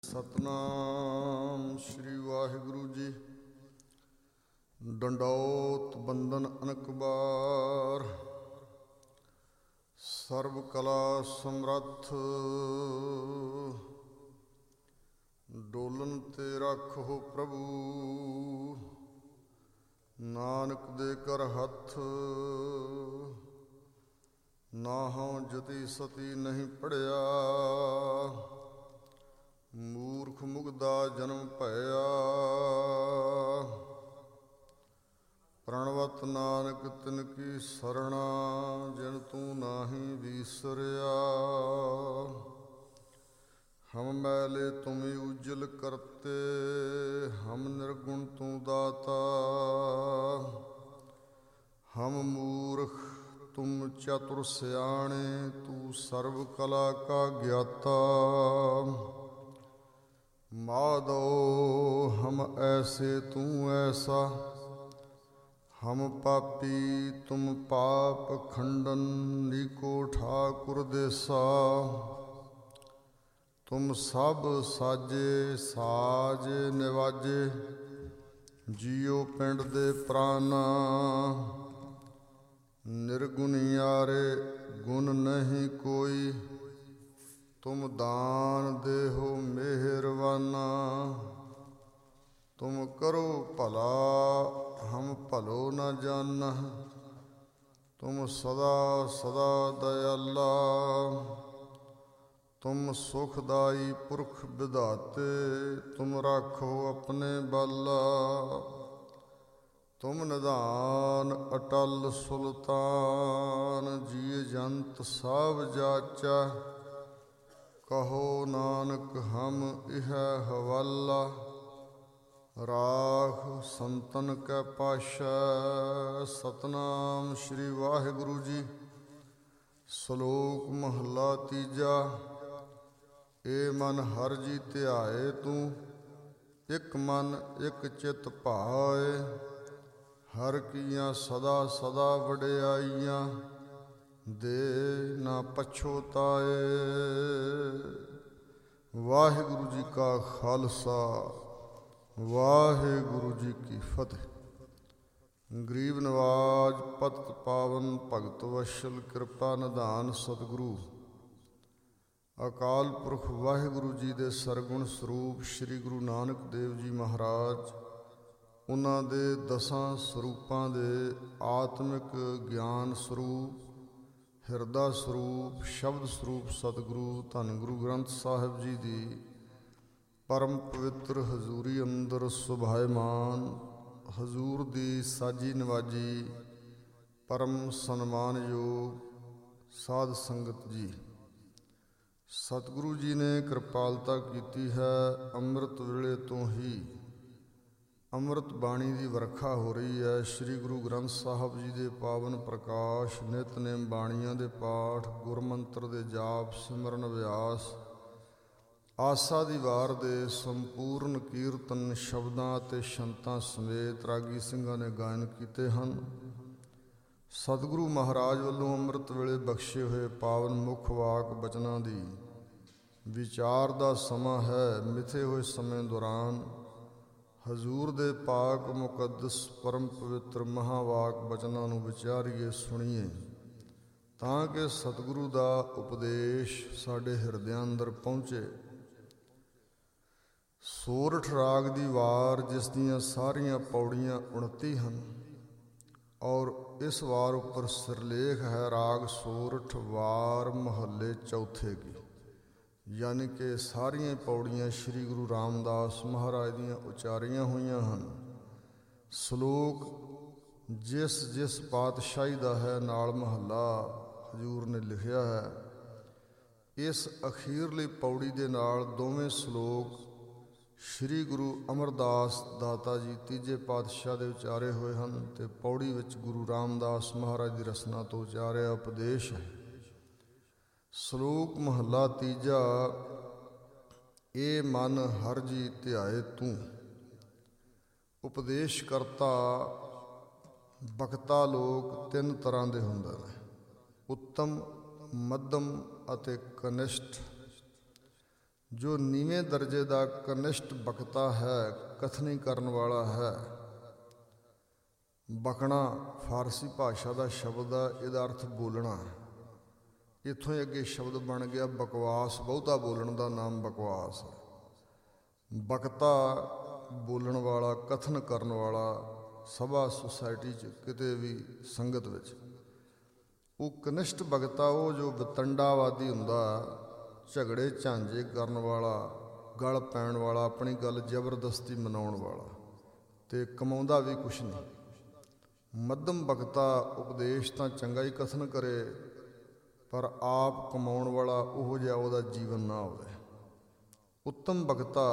ਸਤਨਾਮ ਸ਼੍ਰੀ ਵਾਹਿਗੁਰੂ ਜੀ। ਡੰਡੌਤ ਬੰਦਨ ਅਨਕ ਬਾਰ, ਸਰਬ ਕਲਾ ਸਮਰੱਥ। ਡੋਲਨ ਤੇ ਰੱਖੋ ਪ੍ਰਭੂ, ਨਾਨਕ ਦੇ ਕਰ ਹੱਥ। ਨਾਹਉ ਜਤੀ ਸਤੀ ਨਹੀਂ ਪੜਿਆ, ਮੂਰਖ ਮੁਗਦਾ ਜਨਮ ਭਇਆ। ਪ੍ਰਣਵਤ ਨਾਨਕ ਤਿਨ ਕੀ ਸਰਣਾ, ਜਿਨ ਤੂੰ ਨਾਹੀਂ ਵੀਸਰਿਆ। ਹਮ ਮੈਲੇ ਤੁਮि ਉਜਲ ਕਰਤੇ, ਹਮ ਨਿਰਗੁਣ ਤੂੰ ਦਾਤਾ। ਹਮ ਮੂਰਖ ਤੁਮ ਚਤੁਰ ਸਿਆਣੇ, ਤੂੰ ਸਰਬ ਕਲਾ ਕਾ ਗਿਆਤਾ। ਮਾਧੋ ਹਮ ਐਸੇ ਤੂੰ ਐਸਾ, ਹਮ ਪਾਪੀ ਤੁਮ ਪਾਪ ਖੰਡਨ। ਨੀਕੋ ਠਾਕੁਰ ਦੇਸਾ, ਤੁਮ ਸਭ ਸਾਜੇ ਸਾਜ ਨਿਵਾਜੇ। ਜੀਉ ਪਿੰਡ ਦੇ ਪ੍ਰਾਨਾ, ਨਿਰਗੁਣਿਆਰੇ ਗੁਣ ਨਹੀਂ ਕੋਈ। ਤੁਮ ਦਾਨ ਦੇਹੋ ਮਿਹਰਬਾਨਾ, ਤੁਮ ਕਰੋ ਭਲਾ ਹਮ ਭਲੋ ਨ ਜਾਨਹ। ਤੁਮ ਸਦਾ ਸਦਾ ਦਇਆਲਾ, ਤੁਮ ਸੁਖਦਾਈ ਪੁਰਖ ਵਿਧਾਤੇ। ਤੁਮ ਰਾਖੋ ਆਪਣੇ ਬਾਲਾ, ਤੁਮ ਨਿਧਾਨ ਅਟਲ ਸੁਲਤਾਨ। ਜੀਅ ਜੰਤ ਸਭ ਜਾਚਾ, ਕਹੋ ਨਾਨਕ ਹਮ ਇਹ ਹਵਾਲਾ। ਰਾਖ ਸੰਤਨ ਕੈ ਪਾਤਸ਼ਾਹ, ਸਤਨਾਮ ਸ਼੍ਰੀ ਵਾਹਿਗੁਰੂ ਜੀ। ਸ਼ਲੋਕ ਮਹੱਲਾ ਤੀਜਾ। ਏ ਮਨ ਹਰਿ ਜੀ ਧਿਆਏ ਤੂੰ, ਇਕ ਮਨ ਇਕ ਚਿਤ ਭਾਏ। ਹਰਿ ਕੀਆਂ ਸਦਾ ਸਦਾ ਵਡਿਆਈਆਂ, ਦੇ ਨਾ ਪਛੋਤਾਏ। ਵਾਹਿਗੁਰੂ ਜੀ ਕਾ ਖਾਲਸਾ, ਵਾਹਿਗੁਰੂ ਜੀ ਕੀ ਫਤਿਹ। ਗਰੀਬ ਨਵਾਜ ਪਤਿਤ ਪਾਵਨ ਭਗਤ ਵਸ਼ਲ, ਕਿਰਪਾ ਨਿਧਾਨ ਸਤਿਗੁਰੂ ਅਕਾਲ ਪੁਰਖ ਵਾਹਿਗੁਰੂ ਜੀ ਦੇ ਸਰਗੁਣ ਸਰੂਪ ਸ੍ਰੀ ਗੁਰੂ ਨਾਨਕ ਦੇਵ ਜੀ ਮਹਾਰਾਜ, ਉਹਨਾਂ ਦੇ ਦਸਾਂ ਸਰੂਪਾਂ ਦੇ ਆਤਮਿਕ ਗਿਆਨ ਸਰੂਪ, ਹਿਰਦਾ ਸਰੂਪ, ਸ਼ਬਦ ਸਰੂਪ ਸਤਿਗੁਰੂ ਧੰਨ ਗੁਰੂ ਗ੍ਰੰਥ ਸਾਹਿਬ ਜੀ ਦੀ ਪਰਮ ਪਵਿੱਤਰ ਹਜ਼ੂਰੀ ਅੰਦਰ ਸੁਭਾਇਮਾਨ, ਹਜ਼ੂਰ ਦੀ ਸਾਜੀ ਨਵਾਜੀ ਪਰਮ ਸਨਮਾਨਯੋਗ ਸਾਧ ਸੰਗਤ ਜੀ। ਸਤਿਗੁਰੂ ਜੀ ਨੇ ਕਿਰਪਾਲਤਾ ਕੀਤੀ ਹੈ। ਅੰਮ੍ਰਿਤ ਵੇਲੇ ਤੋਂ ਹੀ ਅੰਮ੍ਰਿਤ ਬਾਣੀ ਦੀ ਵਰਖਾ ਹੋ ਰਹੀ ਹੈ। ਸ੍ਰੀ ਗੁਰੂ ਗ੍ਰੰਥ ਸਾਹਿਬ ਜੀ ਦੇ ਪਾਵਨ ਪ੍ਰਕਾਸ਼, ਨਿਤਨੇਮ ਬਾਣੀਆਂ ਦੇ ਪਾਠ, ਗੁਰਮੰਤਰ ਦੇ ਜਾਪ, ਸਿਮਰਨ ਅਭਿਆਸ, ਆਸਾ ਦੀ ਵਾਰ ਦੇ ਸੰਪੂਰਨ ਕੀਰਤਨ ਸ਼ਬਦਾਂ ਅਤੇ ਸ਼ੰਤਾਂ ਸਮੇਤ ਰਾਗੀ ਸਿੰਘਾਂ ਨੇ ਗਾਇਨ ਕੀਤੇ ਹਨ। ਸਤਿਗੁਰੂ ਮਹਾਰਾਜ ਵੱਲੋਂ ਅੰਮ੍ਰਿਤ ਵੇਲੇ ਬਖਸ਼ੇ ਹੋਏ ਪਾਵਨ ਮੁੱਖ ਵਾਕ ਬਚਨਾਂ ਦੀ ਵਿਚਾਰ ਦਾ ਸਮਾਂ ਹੈ। ਮਿਥੇ ਹੋਏ ਸਮੇਂ ਦੌਰਾਨ ਹਜ਼ੂਰ ਦੇ ਪਾਕ ਮੁਕੱਦਸ ਪਰਮ ਪਵਿੱਤਰ ਮਹਾਵਾਕ ਬਚਨਾਂ ਨੂੰ ਵਿਚਾਰੀਏ, ਸੁਣੀਏ, ਤਾਂ ਕਿ ਸਤਿਗੁਰੂ ਦਾ ਉਪਦੇਸ਼ ਸਾਡੇ ਹਿਰਦਿਆਂ ਅੰਦਰ ਪਹੁੰਚੇ। ਸੋਰਠ ਰਾਗ ਦੀ ਵਾਰ, ਜਿਸ ਦੀਆਂ ਸਾਰੀਆਂ ਪੌੜੀਆਂ 29 ਹਨ, ਔਰ ਇਸ ਵਾਰ ਉੱਪਰ ਸਿਰਲੇਖ ਹੈ ਰਾਗ ਸੋਰਠ ਵਾਰ ਮਹੱਲੇ ਚੌਥੇ ਕੀ, ਯਾਨੀ ਕਿ ਸਾਰੀਆਂ ਪੌੜੀਆਂ ਸ੍ਰੀ ਗੁਰੂ ਰਾਮਦਾਸ ਮਹਾਰਾਜ ਦੀਆਂ ਉਚਾਰੀਆਂ ਹੋਈਆਂ ਹਨ। ਸ਼ਲੋਕ ਜਿਸ ਜਿਸ ਪਾਤਸ਼ਾਹੀ ਦਾ ਹੈ, ਨਾਲ ਮਹੱਲਾ ਹਜ਼ੂਰ ਨੇ ਲਿਖਿਆ ਹੈ। ਇਸ ਅਖੀਰਲੀ ਪੌੜੀ ਦੇ ਨਾਲ ਦੋਵੇਂ ਸ਼ਲੋਕ ਸ੍ਰੀ ਗੁਰੂ ਅਮਰਦਾਸ ਦਾਤਾ ਜੀ ਤੀਜੇ ਪਾਤਸ਼ਾਹ ਦੇ ਉਚਾਰੇ ਹੋਏ ਹਨ, ਅਤੇ ਪੌੜੀ ਵਿੱਚ ਗੁਰੂ ਰਾਮਦਾਸ ਮਹਾਰਾਜ ਦੀ ਰਸਨਾ ਤੋਂ ਉਚਾਰਿਆ ਉਪਦੇਸ਼ ਹੈ। ਸ਼ਲੋਕ ਮਹੱਲਾ ਤੀਜਾ। ਏ ਮਨ ਹਰਿ ਜੀ ਧਿਆਏ ਤੂੰ। ਉਪਦੇਸ਼ ਕਰਤਾ ਬਖਤਾ ਲੋਕ ਤਿੰਨ ਤਰ੍ਹਾਂ ਦੇ ਹੁੰਦੇ ਨੇ: ਉੱਤਮ, ਮੱਧਮ ਅਤੇ ਕਨਿਸ਼ਟ। ਜੋ ਨੀਵੇਂ ਦਰਜੇ ਦਾ ਕਨਿਸ਼ਟ ਬਕਤਾ ਹੈ, ਕਥਨੀ ਕਰਨ ਵਾਲਾ ਹੈ। ਬਕਣਾ ਫਾਰਸੀ ਭਾਸ਼ਾ ਦਾ ਸ਼ਬਦ ਆ, ਇਹਦਾ ਅਰਥ ਬੋਲਣਾ। ਇੱਥੋਂ ਹੀ ਅੱਗੇ ਸ਼ਬਦ ਬਣ ਗਿਆ ਬਕਵਾਸ, ਬਹੁਤਾ ਬੋਲਣ ਦਾ ਨਾਮ ਬਕਵਾਸ। ਬਕਤਾ ਬੋਲਣ ਵਾਲਾ, ਕਥਨ ਕਰਨ ਵਾਲਾ, ਸਭਾ ਸੁਸਾਇਟੀ 'ਚ ਕਿਤੇ ਵੀ ਸੰਗਤ ਵਿੱਚ। ਉਹ ਕਨਿਸ਼ਟ ਬਕਤਾ ਉਹ ਜੋ ਵਤੰਡਾਵਾਦੀ ਹੁੰਦਾ, ਝਗੜੇ ਝਾਂਜੇ ਕਰਨ ਵਾਲਾ, ਗਲ ਪੈਣ ਵਾਲਾ, ਆਪਣੀ ਗੱਲ ਜ਼ਬਰਦਸਤੀ ਮਨਾਉਣ ਵਾਲਾ, ਅਤੇ ਕਮਾਉਂਦਾ ਵੀ ਕੁਛ ਨਹੀਂ। ਮੱਧਮ ਬਕਤਾ ਉਪਦੇਸ਼ ਤਾਂ ਚੰਗਾ ਹੀ ਕਥਨ ਕਰੇ, ਪਰ ਆਪ ਕਮਾਉਣ ਵਾਲਾ ਉਹੋ ਜਿਹਾ ਉਹਦਾ ਜੀਵਨ ਨਾ ਹੋਵੇ। ਉੱਤਮ ਬਕਤਾ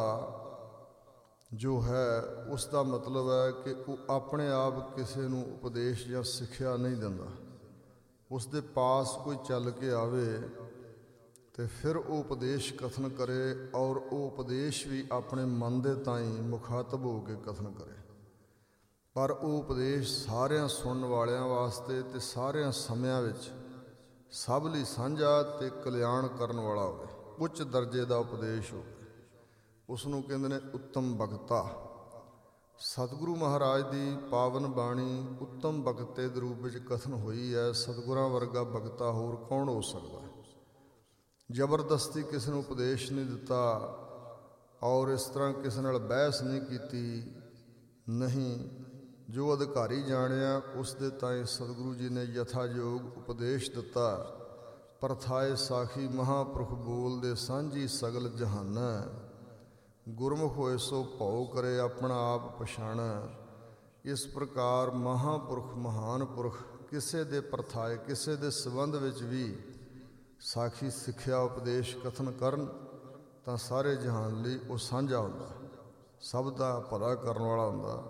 ਜੋ ਹੈ, ਉਸ ਦਾ ਮਤਲਬ ਹੈ ਕਿ ਉਹ ਆਪਣੇ ਆਪ ਕਿਸੇ ਨੂੰ ਉਪਦੇਸ਼ ਜਾਂ ਸਿੱਖਿਆ ਨਹੀਂ ਦਿੰਦਾ। ਉਸ ਦੇ ਪਾਸ ਕੋਈ ਚੱਲ ਕੇ ਆਵੇ ਅਤੇ ਫਿਰ ਉਹ ਉਪਦੇਸ਼ ਕਥਨ ਕਰੇ, ਔਰ ਉਹ ਉਪਦੇਸ਼ ਵੀ ਆਪਣੇ ਮਨ ਦੇ ਤਾਈਂ ਮੁਖਾਤਬ ਹੋ ਕੇ ਕਥਨ ਕਰੇ। ਪਰ ਉਹ ਉਪਦੇਸ਼ ਸਾਰਿਆਂ ਸੁਣਨ ਵਾਲਿਆਂ ਵਾਸਤੇ ਅਤੇ ਸਾਰਿਆਂ ਸਮਿਆਂ ਵਿੱਚ ਸਭ ਲਈ ਸਾਂਝਾ ਅਤੇ ਕਲਿਆਣ ਕਰਨ ਵਾਲਾ ਹੋਵੇ, ਉੱਚ ਦਰਜੇ ਦਾ ਉਪਦੇਸ਼ ਹੋਵੇ। ਉਸ ਨੂੰ ਕਹਿੰਦੇ ਨੇ ਉੱਤਮ ਬਕਤਾ। ਸਤਿਗੁਰੂ ਮਹਾਰਾਜ ਦੀ ਪਾਵਨ ਬਾਣੀ ਉੱਤਮ ਬਕਤੇ ਦੇ ਰੂਪ ਵਿੱਚ ਕਥਨ ਹੋਈ ਹੈ। ਸਤਿਗੁਰਾਂ ਵਰਗਾ ਬਕਤਾ ਹੋਰ ਕੌਣ ਹੋ ਸਕਦਾ? ਜ਼ਬਰਦਸਤੀ ਕਿਸੇ ਨੂੰ ਉਪਦੇਸ਼ ਨਹੀਂ ਦਿੱਤਾ, ਔਰ ਇਸ ਤਰ੍ਹਾਂ ਕਿਸੇ ਨਾਲ ਬਹਿਸ ਨਹੀਂ ਕੀਤੀ। ਨਹੀਂ, ਜੋ ਅਧਿਕਾਰੀ ਜਾਣਿਆ ਉਸ ਦੇ ਤਾਈਂ ਸਤਿਗੁਰੂ ਜੀ ਨੇ ਯਥਾਯੋਗ ਉਪਦੇਸ਼ ਦਿੱਤਾ। ਪਰਥਾਏ ਸਾਖੀ ਮਹਾਂਪੁਰਖ ਬੋਲਦੇ ਸਾਂਝੀ ਸਗਲ ਜਹਾਨਾ, ਗੁਰਮੁਖ ਹੋਏ ਸੋ ਭਉ ਕਰੇ ਆਪਣਾ ਆਪ ਪਛਾਣਾ। ਇਸ ਪ੍ਰਕਾਰ ਮਹਾਂਪੁਰਖ ਮਹਾਨ ਪੁਰਖ ਕਿਸੇ ਦੇ ਪਰਥਾਏ, ਕਿਸੇ ਦੇ ਸੰਬੰਧ ਵਿੱਚ ਵੀ ਸਾਖੀ ਸਿੱਖਿਆ ਉਪਦੇਸ਼ ਕਥਨ ਕਰਨ ਤਾਂ ਸਾਰੇ ਜਹਾਨ ਲਈ ਉਹ ਸਾਂਝਾ ਹੁੰਦਾ, ਸਭ ਦਾ ਭਲਾ ਕਰਨ ਵਾਲਾ ਹੁੰਦਾ।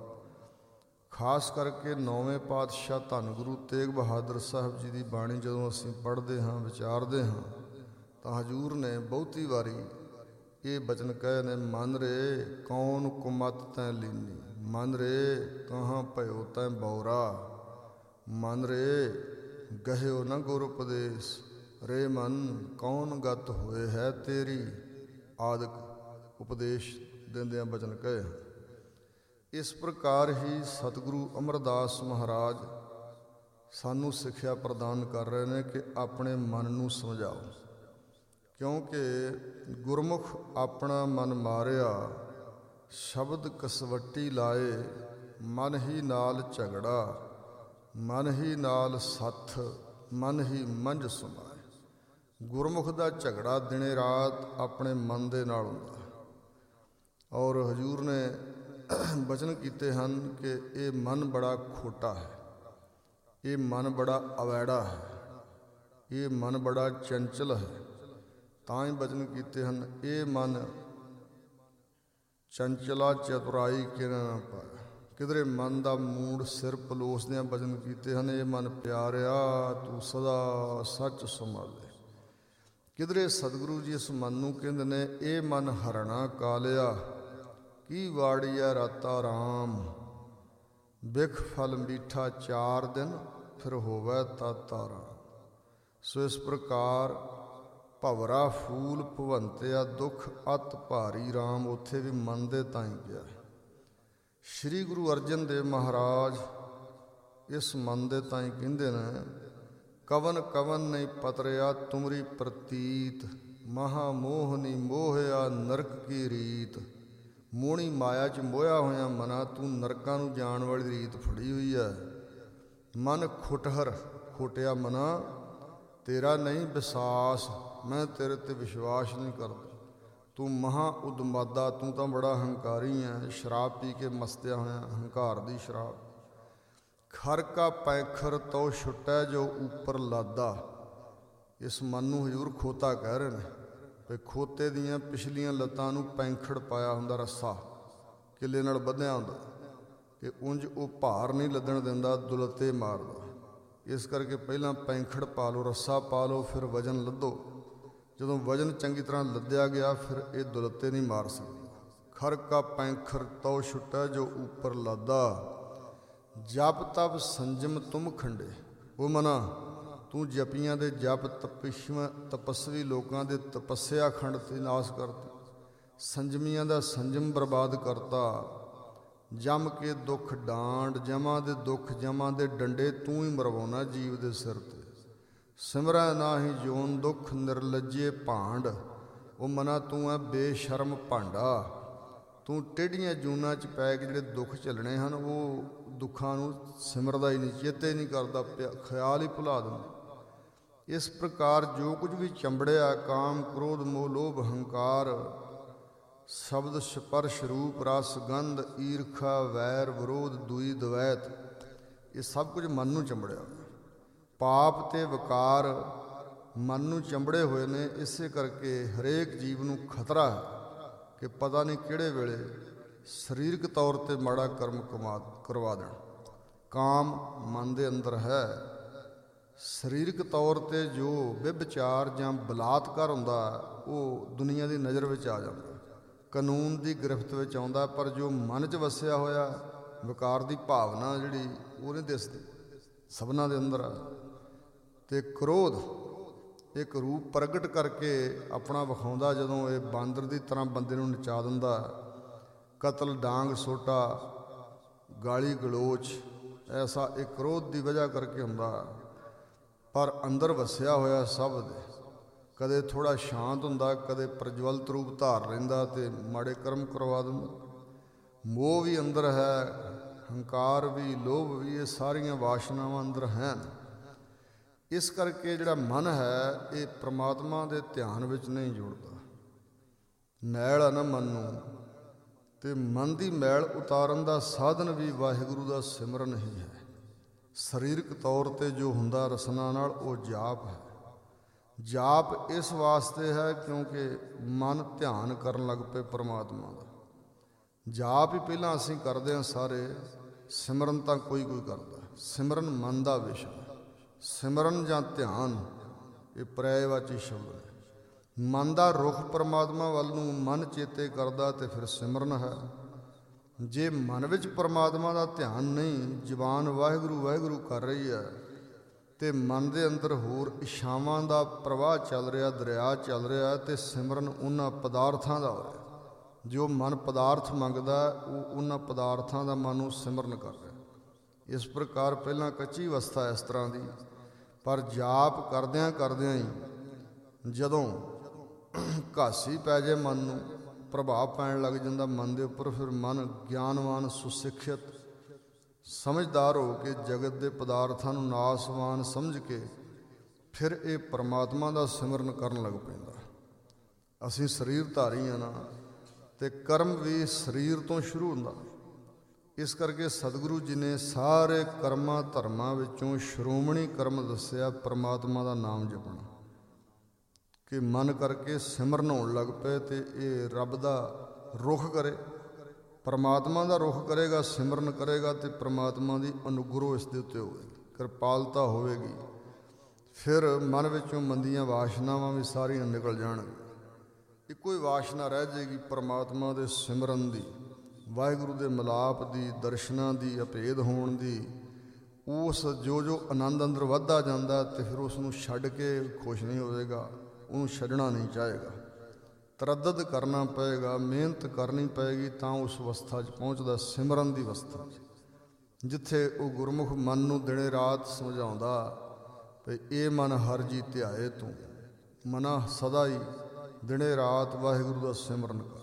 ਖਾਸ ਕਰਕੇ 9ਵੇਂ ਪਾਤਸ਼ਾਹ ਧੰਨ ਗੁਰੂ ਤੇਗ ਬਹਾਦਰ ਸਾਹਿਬ ਜੀ ਦੀ ਬਾਣੀ ਜਦੋਂ ਅਸੀਂ ਪੜ੍ਹਦੇ ਹਾਂ, ਵਿਚਾਰਦੇ ਹਾਂ, ਤਾਂ ਹਜ਼ੂਰ ਨੇ ਬਹੁਤੀ ਵਾਰੀ ਇਹ ਬਚਨ ਕਹੇ ਨੇ, ਮਨ ਰੇ ਕੌਣ ਕੁਮਤ ਤੈਂ ਲੀਨੀ, ਮਨ ਰੇ ਕਹਾਂ ਭਇਓ ਤੈਂ ਬੌਰਾ, ਮਨ ਰੇ ਗਹਿਓ ਨ ਗੁਰ ਉਪਦੇਸ਼, ਰੇ ਮਨ ਕੌਣ ਗਤ ਹੋਏ ਹੈ ਤੇਰੀ, ਆਦਿਕ ਉਪਦੇਸ਼ ਦਿੰਦਿਆਂ ਬਚਨ ਕਹੇ। ਇਸ ਪ੍ਰਕਾਰ ਹੀ ਸਤਿਗੁਰੂ ਅਮਰਦਾਸ ਮਹਾਰਾਜ ਸਾਨੂੰ ਸਿੱਖਿਆ ਪ੍ਰਦਾਨ ਕਰ ਰਹੇ ਨੇ ਕਿ ਆਪਣੇ ਮਨ ਨੂੰ ਸਮਝਾਓ, ਕਿਉਂਕਿ ਗੁਰਮੁਖ ਆਪਣਾ ਮਨ ਮਾਰਿਆ, ਸ਼ਬਦ ਕਸਵੱਟੀ ਲਾਏ, ਮਨ ਹੀ ਨਾਲ ਝਗੜਾ, ਮਨ ਹੀ ਨਾਲ ਸੱਥ, ਮਨ ਹੀ ਮੰਝ ਸਮਾਏ। ਗੁਰਮੁਖ ਦਾ ਝਗੜਾ ਦਿਨੇ ਰਾਤ ਆਪਣੇ ਮਨ ਦੇ ਨਾਲ ਹੁੰਦਾ। ਔਰ ਹਜ਼ੂਰ ਨੇ ਬਚਨ ਕੀਤੇ ਹਨ ਕਿ ਇਹ ਮਨ ਬੜਾ ਖੋਟਾ ਹੈ, ਇਹ ਮਨ ਬੜਾ ਅਵੈੜਾ ਹੈ, ਇਹ ਮਨ ਬੜਾ ਚੰਚਲ ਹੈ। ਤਾਂ ਹੀ ਬਚਨ ਕੀਤੇ ਹਨ, ਇਹ ਮਨ ਚੰਚਲਾ ਚਤੁਰਾਈ ਕਿਰਨ ਨਾ ਪਾਏ। ਕਿਧਰੇ ਮਨ ਦਾ ਮੂਡ ਸਿਰ ਪਲੋਸਦਿਆਂ ਬਚਨ ਕੀਤੇ ਹਨ, ਇਹ ਮਨ ਪਿਆਰਿਆ ਤੂੰ ਸਦਾ ਸੱਚ ਸੰਭਾਲੇ। ਕਿਧਰੇ ਸਤਿਗੁਰੂ ਜੀ ਇਸ ਮਨ ਨੂੰ ਕਹਿੰਦੇ ਨੇ, ਇਹ ਮਨ ਹਰਣਾ ਕਾਲਿਆ ਕੀ ਵਾੜੀਆ ਰਾਤਾ ਰਾਮ, ਬਿਖ ਫਲ ਮੀਠਾ 4 ਦਿਨ ਫਿਰ ਹੋਵੇ ਤਾਤਾਰਾ। ਸੋ ਇਸ ਪ੍ਰਕਾਰ ਭਵਰਾ ਫੂਲ ਭਵੰਤਿਆ ਦੁੱਖ ਅਤ ਭਾਰੀ ਰਾਮ, ਉੱਥੇ ਵੀ ਮਨ ਦੇ ਤਾਈਂ ਗਿਆ। ਸ਼੍ਰੀ ਗੁਰੂ ਅਰਜਨ ਦੇਵ ਮਹਾਰਾਜ ਇਸ ਮਨ ਦੇ ਤਾਈਂ ਕਹਿੰਦੇ ਨੇ, ਕਵਨ ਕਵਨ ਨਹੀਂ ਪਤਰਿਆ ਤੁਮਰੀ ਪ੍ਰਤੀਤ, ਮਹਾ ਮੋਹਨੀ ਮੋਹਿਆ ਨਰਕ ਕੀ ਰੀਤ। ਮੋਹਣੀ ਮਾਇਆ 'ਚ ਮੋਹਿਆ ਹੋਇਆ ਮਨਾ, ਤੂੰ ਨਰਕਾਂ ਨੂੰ ਜਾਣ ਵਾਲੀ ਰੀਤ ਫੜੀ ਹੋਈ ਹੈ। ਮਨ ਖੁਟਹਰ, ਖੋਟਿਆ ਮਨਾ ਤੇਰਾ ਨਹੀਂ ਵਿਸਾਸ, ਮੈਂ ਤੇਰੇ 'ਤੇ ਵਿਸ਼ਵਾਸ ਨਹੀਂ ਕਰਦਾ। ਤੂੰ ਮਹਾਂ ਉਦਮਾਦਾ, ਤੂੰ ਤਾਂ ਬੜਾ ਹੰਕਾਰੀ ਹੈ। ਸ਼ਰਾਬ ਪੀ ਕੇ ਮਸਤਿਆ ਹੋਇਆ, ਹੰਕਾਰ ਦੀ ਸ਼ਰਾਬ। ਖਰ ਕਾ ਪੈਂਖਰ ਤੋ ਛੁੱਟੈ ਜੋ ਉੱਪਰ ਲਾਦਾ। ਇਸ ਮਨ ਨੂੰ ਹਜ਼ੂਰ ਖੋਤਾ ਕਹਿ ਰਹੇ ਨੇ ਵੀ ਖੋਤੇ ਦੀਆਂ ਪਿਛਲੀਆਂ ਲੱਤਾਂ ਨੂੰ ਪੈਂਖੜ ਪਾਇਆ ਹੁੰਦਾ, ਰੱਸਾ ਕਿੱਲੇ ਨਾਲ ਬੱਧਿਆ ਹੁੰਦਾ, ਕਿ ਉਂਝ ਉਹ ਭਾਰ ਨਹੀਂ ਲੱਦਣ ਦਿੰਦਾ, ਦੁਲੱਤੇ ਮਾਰਦਾ। ਇਸ ਕਰਕੇ ਪਹਿਲਾਂ ਪੈਂਖੜ ਪਾ ਲਓ, ਰੱਸਾ ਪਾ ਲਓ, ਫਿਰ ਵਜਨ ਲੱਦੋ। ਜਦੋਂ ਵਜਨ ਚੰਗੀ ਤਰ੍ਹਾਂ ਲੱਦਿਆ ਗਿਆ, ਫਿਰ ਇਹ ਦੁਲੱਤੇ ਨਹੀਂ ਮਾਰ ਸਕਦਾ। ਖਰ ਕਾ ਪੈਂਖਰ ਤਉ ਛੁੱਟੈ ਜੋ ਉੱਪਰ ਲਾਦਾ, ਜਪ ਤਪ ਸੰਜਮ ਤੁਮ ਖੰਡੇ। ਉਹ ਮਨਾ, ਤੂੰ ਜਪੀਆਂ ਦੇ ਜਪ, ਤਪਸਵੀ ਲੋਕਾਂ ਦੇ ਤਪੱਸਿਆ ਖੰਡ ਤੇ ਨਾਸ ਕਰਤੀ। ਸੰਜਮੀਆਂ ਦਾ ਸੰਜਮ ਬਰਬਾਦ ਕਰਤਾ। ਜੰਮ ਕੇ ਦੁੱਖ ਡਾਂਡ, ਜਮਾਂ ਦੇ ਦੁੱਖ ਜਮਾਂ ਦੇ ਡੰਡੇ ਤੂੰ ਹੀ ਮਰਵਾਉਣਾ ਜੀਵ ਦੇ ਸਿਰ ਤੇ। ਸਿਮਰੈ ਨਾਹੀ ਜੋਨ ਦੁੱਖ ਨਿਰਲੱਜੇ ਭਾਂਡ, ਉਹ ਮਨਾ ਤੂੰ ਹੈ ਬੇਸ਼ਰਮ ਭਾਂਡਾ। ਤੂੰ ਟੇਢੀਆਂ ਜੂਨਾਂ 'ਚ ਪੈ ਕੇ ਜਿਹੜੇ ਦੁੱਖ ਝੱਲਣੇ ਹਨ, ਉਹ ਦੁੱਖਾਂ ਨੂੰ ਸਿਮਰਦਾ ਹੀ ਨਹੀਂ, ਚੇਤੇ ਨਹੀਂ ਕਰਦਾ, ਖਿਆਲ ਹੀ ਭੁਲਾ ਦਿੰਦਾ। ਇਸ ਪ੍ਰਕਾਰ ਜੋ ਕੁਝ ਵੀ ਚੰਬੜਿਆ, ਕਾਮ ਕ੍ਰੋਧ ਮੋਹ ਲੋਭ ਹੰਕਾਰ, ਸ਼ਬਦ ਸਪਰਸ਼ ਰੂਪ ਰਸ ਗੰਧ ਈਰਖਾ ਵੈਰ ਵਿਰੋਧ ਦੂਈ ਦਵੈਤ, ਇਹ ਸਭ ਕੁਝ ਮਨ ਨੂੰ ਚੰਬੜਿਆ। ਪਾਪ ਤੇ ਵਿਕਾਰ ਮਨ ਨੂੰ ਚੰਬੜੇ ਹੋਏ ਨੇ। ਇਸੇ ਕਰਕੇ ਹਰੇਕ ਜੀਵ ਨੂੰ ਖਤਰਾ ਹੈ ਕਿ ਪਤਾ ਨਹੀਂ ਕਿਹੜੇ ਵੇਲੇ ਸਰੀਰਕ ਤੌਰ 'ਤੇ ਮਾੜਾ ਕਰਮ ਕਰਵਾ ਦੇਣ। ਕਾਮ ਮਨ ਦੇ ਅੰਦਰ ਹੈ। ਸਰੀਰਕ ਤੌਰ 'ਤੇ ਜੋ ਵਿਭਚਾਰ ਜਾਂ ਬਲਾਤਕਾਰ ਹੁੰਦਾ, ਉਹ ਦੁਨੀਆ ਦੀ ਨਜ਼ਰ ਵਿੱਚ ਆ ਜਾਂਦਾ, ਕਾਨੂੰਨ ਦੀ ਗ੍ਰਿਫਤ ਵਿੱਚ ਆਉਂਦਾ। ਪਰ ਜੋ ਮਨ 'ਚ ਵਸਿਆ ਹੋਇਆ ਵਿਕਾਰ ਦੀ ਭਾਵਨਾ ਜਿਹੜੀ, ਉਹ ਨਹੀਂ ਦਿਸਦੀ, ਸਭਨਾਂ ਦੇ ਅੰਦਰ ਆ। ਅਤੇ ਕ੍ਰੋਧ ਇੱਕ ਰੂਪ ਪ੍ਰਗਟ ਕਰਕੇ ਆਪਣਾ ਵਿਖਾਉਂਦਾ, ਜਦੋਂ ਇਹ ਬਾਂਦਰ ਦੀ ਤਰ੍ਹਾਂ ਬੰਦੇ ਨੂੰ ਨਚਾ ਦਿੰਦਾ। ਕਤਲ, ਡਾਂਗ ਸੋਟਾ, ਗਾਲੀ ਗਲੋਚ, ਐਸਾ ਇਹ ਕ੍ਰੋਧ ਦੀ ਵਜ੍ਹਾ ਕਰਕੇ ਹੁੰਦਾ। ਪਰ ਅੰਦਰ ਵਸਿਆ ਹੋਇਆ ਸਭ ਦੇ, ਕਦੇ ਥੋੜ੍ਹਾ ਸ਼ਾਂਤ ਹੁੰਦਾ, ਕਦੇ ਪ੍ਰਜਵਲਿਤ ਰੂਪ ਧਾਰ ਲੈਂਦਾ ਅਤੇ ਮਾੜੇ ਕਰਮ ਕਰਵਾ ਦਿੰਦਾ। ਮੋਹ ਵੀ ਅੰਦਰ ਹੈ, ਹੰਕਾਰ ਵੀ, ਲੋਭ ਵੀ, ਇਹ ਸਾਰੀਆਂ ਵਾਸ਼ਨਾਵਾਂ ਅੰਦਰ ਹਨ। ਇਸ ਕਰਕੇ ਜਿਹੜਾ ਮਨ ਹੈ, ਇਹ ਪ੍ਰਮਾਤਮਾ ਦੇ ਧਿਆਨ ਵਿੱਚ ਨਹੀਂ ਜੁੜਦਾ। ਮੈਲ ਆ ਨਾ ਮਨ ਨੂੰ, ਅਤੇ ਮਨ ਦੀ ਮੈਲ ਉਤਾਰਨ ਦਾ ਸਾਧਨ ਵੀ ਵਾਹਿਗੁਰੂ ਦਾ ਸਿਮਰਨ ਹੀ ਹੈ। ਸਰੀਰਕ ਤੌਰ 'ਤੇ ਜੋ ਹੁੰਦਾ ਰਸਨਾ ਨਾਲ, ਉਹ ਜਾਪ ਹੈ। ਜਾਪ ਇਸ ਵਾਸਤੇ ਹੈ ਕਿਉਂਕਿ ਮਨ ਧਿਆਨ ਕਰਨ ਲੱਗ ਪਏ ਪਰਮਾਤਮਾ ਦਾ। ਜਾਪ ਹੀ ਪਹਿਲਾਂ ਅਸੀਂ ਕਰਦੇ ਹਾਂ ਸਾਰੇ, ਸਿਮਰਨ ਤਾਂ ਕੋਈ ਕਰਦਾ। ਸਿਮਰਨ ਮਨ ਦਾ ਵਿਸ਼ਾ। ਸਿਮਰਨ ਜਾਂ ਧਿਆਨ ਇਹ ਪਰਿਆਇਵਾਚੀ ਸ਼ਬਦ ਹੈ। ਮਨ ਦਾ ਰੁਖ ਪਰਮਾਤਮਾ ਵੱਲ ਨੂੰ ਮਨ ਚੇਤੇ ਕਰਦਾ ਅਤੇ ਫਿਰ ਸਿਮਰਨ ਹੈ। ਜੇ ਮਨ ਵਿੱਚ ਪਰਮਾਤਮਾ ਦਾ ਧਿਆਨ ਨਹੀਂ, ਜ਼ੁਬਾਨ ਵਾਹਿਗੁਰੂ ਵਾਹਿਗੁਰੂ ਕਰ ਰਹੀ ਹੈ, ਅਤੇ ਮਨ ਦੇ ਅੰਦਰ ਹੋਰ ਇੱਛਾਵਾਂ ਦਾ ਪ੍ਰਵਾਹ ਚੱਲ ਰਿਹਾ, ਦਰਿਆ ਚੱਲ ਰਿਹਾ, ਅਤੇ ਸਿਮਰਨ ਉਹਨਾਂ ਪਦਾਰਥਾਂ ਦਾ ਹੋ ਰਿਹਾ। ਜੋ ਮਨ ਪਦਾਰਥ ਮੰਗਦਾ, ਉਹ ਉਹਨਾਂ ਪਦਾਰਥਾਂ ਦਾ ਮਨ ਨੂੰ ਸਿਮਰਨ ਕਰ ਰਿਹਾ। ਇਸ ਪ੍ਰਕਾਰ ਪਹਿਲਾਂ ਕੱਚੀ ਅਵਸਥਾ ਇਸ ਤਰ੍ਹਾਂ ਦੀ, ਪਰ ਜਾਪ ਕਰਦਿਆਂ ਕਰਦਿਆਂ ਹੀ ਜਦੋਂ ਘਾਸੀ ਪੈ ਜਾਏ ਮਨ ਨੂੰ, ਪ੍ਰਭਾਵ ਪੈਣ ਲੱਗ ਜਾਂਦਾ ਮਨ ਦੇ ਉੱਪਰ, ਫਿਰ ਮਨ ਗਿਆਨਵਾਨ, ਸੁਸਿੱਖਿਅਤ, ਸਮਝਦਾਰ ਹੋ ਕੇ ਜਗਤ ਦੇ ਪਦਾਰਥਾਂ ਨੂੰ ਨਾਸਵਾਨ ਸਮਝ ਕੇ ਫਿਰ ਇਹ ਪਰਮਾਤਮਾ ਦਾ ਸਿਮਰਨ ਕਰਨ ਲੱਗ ਪੈਂਦਾ। ਅਸੀਂ ਸਰੀਰਧਾਰੀ ਹਾਂ ਨਾ, ਅਤੇ ਕਰਮ ਵੀ ਸਰੀਰ ਤੋਂ ਸ਼ੁਰੂ ਹੁੰਦਾ। ਇਸ ਕਰਕੇ ਸਤਿਗੁਰੂ ਜੀ ਨੇ ਸਾਰੇ ਕਰਮਾਂ ਧਰਮਾਂ ਵਿੱਚੋਂ ਸ਼੍ਰੋਮਣੀ ਕਰਮ ਦੱਸਿਆ ਪਰਮਾਤਮਾ ਦਾ ਨਾਮ ਜਪਣਾ, ਕਿ ਮਨ ਕਰਕੇ ਸਿਮਰਨ ਹੋਣ ਲੱਗ ਪਏ। ਅਤੇ ਇਹ ਰੱਬ ਦਾ ਰੁਖ ਕਰੇ, ਪਰਮਾਤਮਾ ਦਾ ਰੁਖ ਕਰੇਗਾ, ਸਿਮਰਨ ਕਰੇਗਾ, ਅਤੇ ਪਰਮਾਤਮਾ ਦੀ ਅਨੁਗ੍ਰਹ ਇਸ ਦੇ ਉੱਤੇ ਹੋਵੇਗੀ, ਕਿਰਪਾਲਤਾ ਹੋਵੇਗੀ। ਫਿਰ ਮਨ ਵਿੱਚੋਂ ਮੰਦੀਆਂ ਵਾਸ਼ਨਾਵਾਂ ਵੀ ਸਾਰੀਆਂ ਨਿਕਲ ਜਾਣਗੀਆਂ। ਇੱਕੋ ਹੀ ਵਾਸ਼ਨਾ ਰਹਿ ਜਾਏਗੀ ਪਰਮਾਤਮਾ ਦੇ ਸਿਮਰਨ ਦੀ, ਵਾਹਿਗੁਰੂ ਦੇ ਮਿਲਾਪ ਦੀ, ਦਰਸ਼ਨਾਂ ਦੀ, ਅਭੇਦ ਹੋਣ ਦੀ। ਉਸ ਜੋ ਆਨੰਦ ਅੰਦਰ ਵੱਧਦਾ ਜਾਂਦਾ, ਅਤੇ ਫਿਰ ਉਸ ਨੂੰ ਛੱਡ ਕੇ ਖੁਸ਼ ਨਹੀਂ ਹੋਵੇਗਾ, ਉਹਨੂੰ ਛੱਡਣਾ ਨਹੀਂ ਚਾਹੇਗਾ। ਤਰੱਦਦ ਕਰਨਾ ਪਏਗਾ, ਮਿਹਨਤ ਕਰਨੀ ਪਏਗੀ, ਤਾਂ ਉਸ ਅਵਸਥਾ 'ਚ ਪਹੁੰਚਦਾ, ਸਿਮਰਨ ਦੀ ਅਵਸਥਾ 'ਚ, ਜਿੱਥੇ ਉਹ ਗੁਰਮੁਖ ਮਨ ਨੂੰ ਦਿਨੇ ਰਾਤ ਸਮਝਾਉਂਦਾ ਵੀ ਇਹ ਮਨ ਹਰ ਜੀ ਧਿਆਏ ਤੂੰ, ਮਨਾ ਸਦਾ ਹੀ ਦਿਨੇ ਰਾਤ ਵਾਹਿਗੁਰੂ ਦਾ ਸਿਮਰਨ ਕਰ।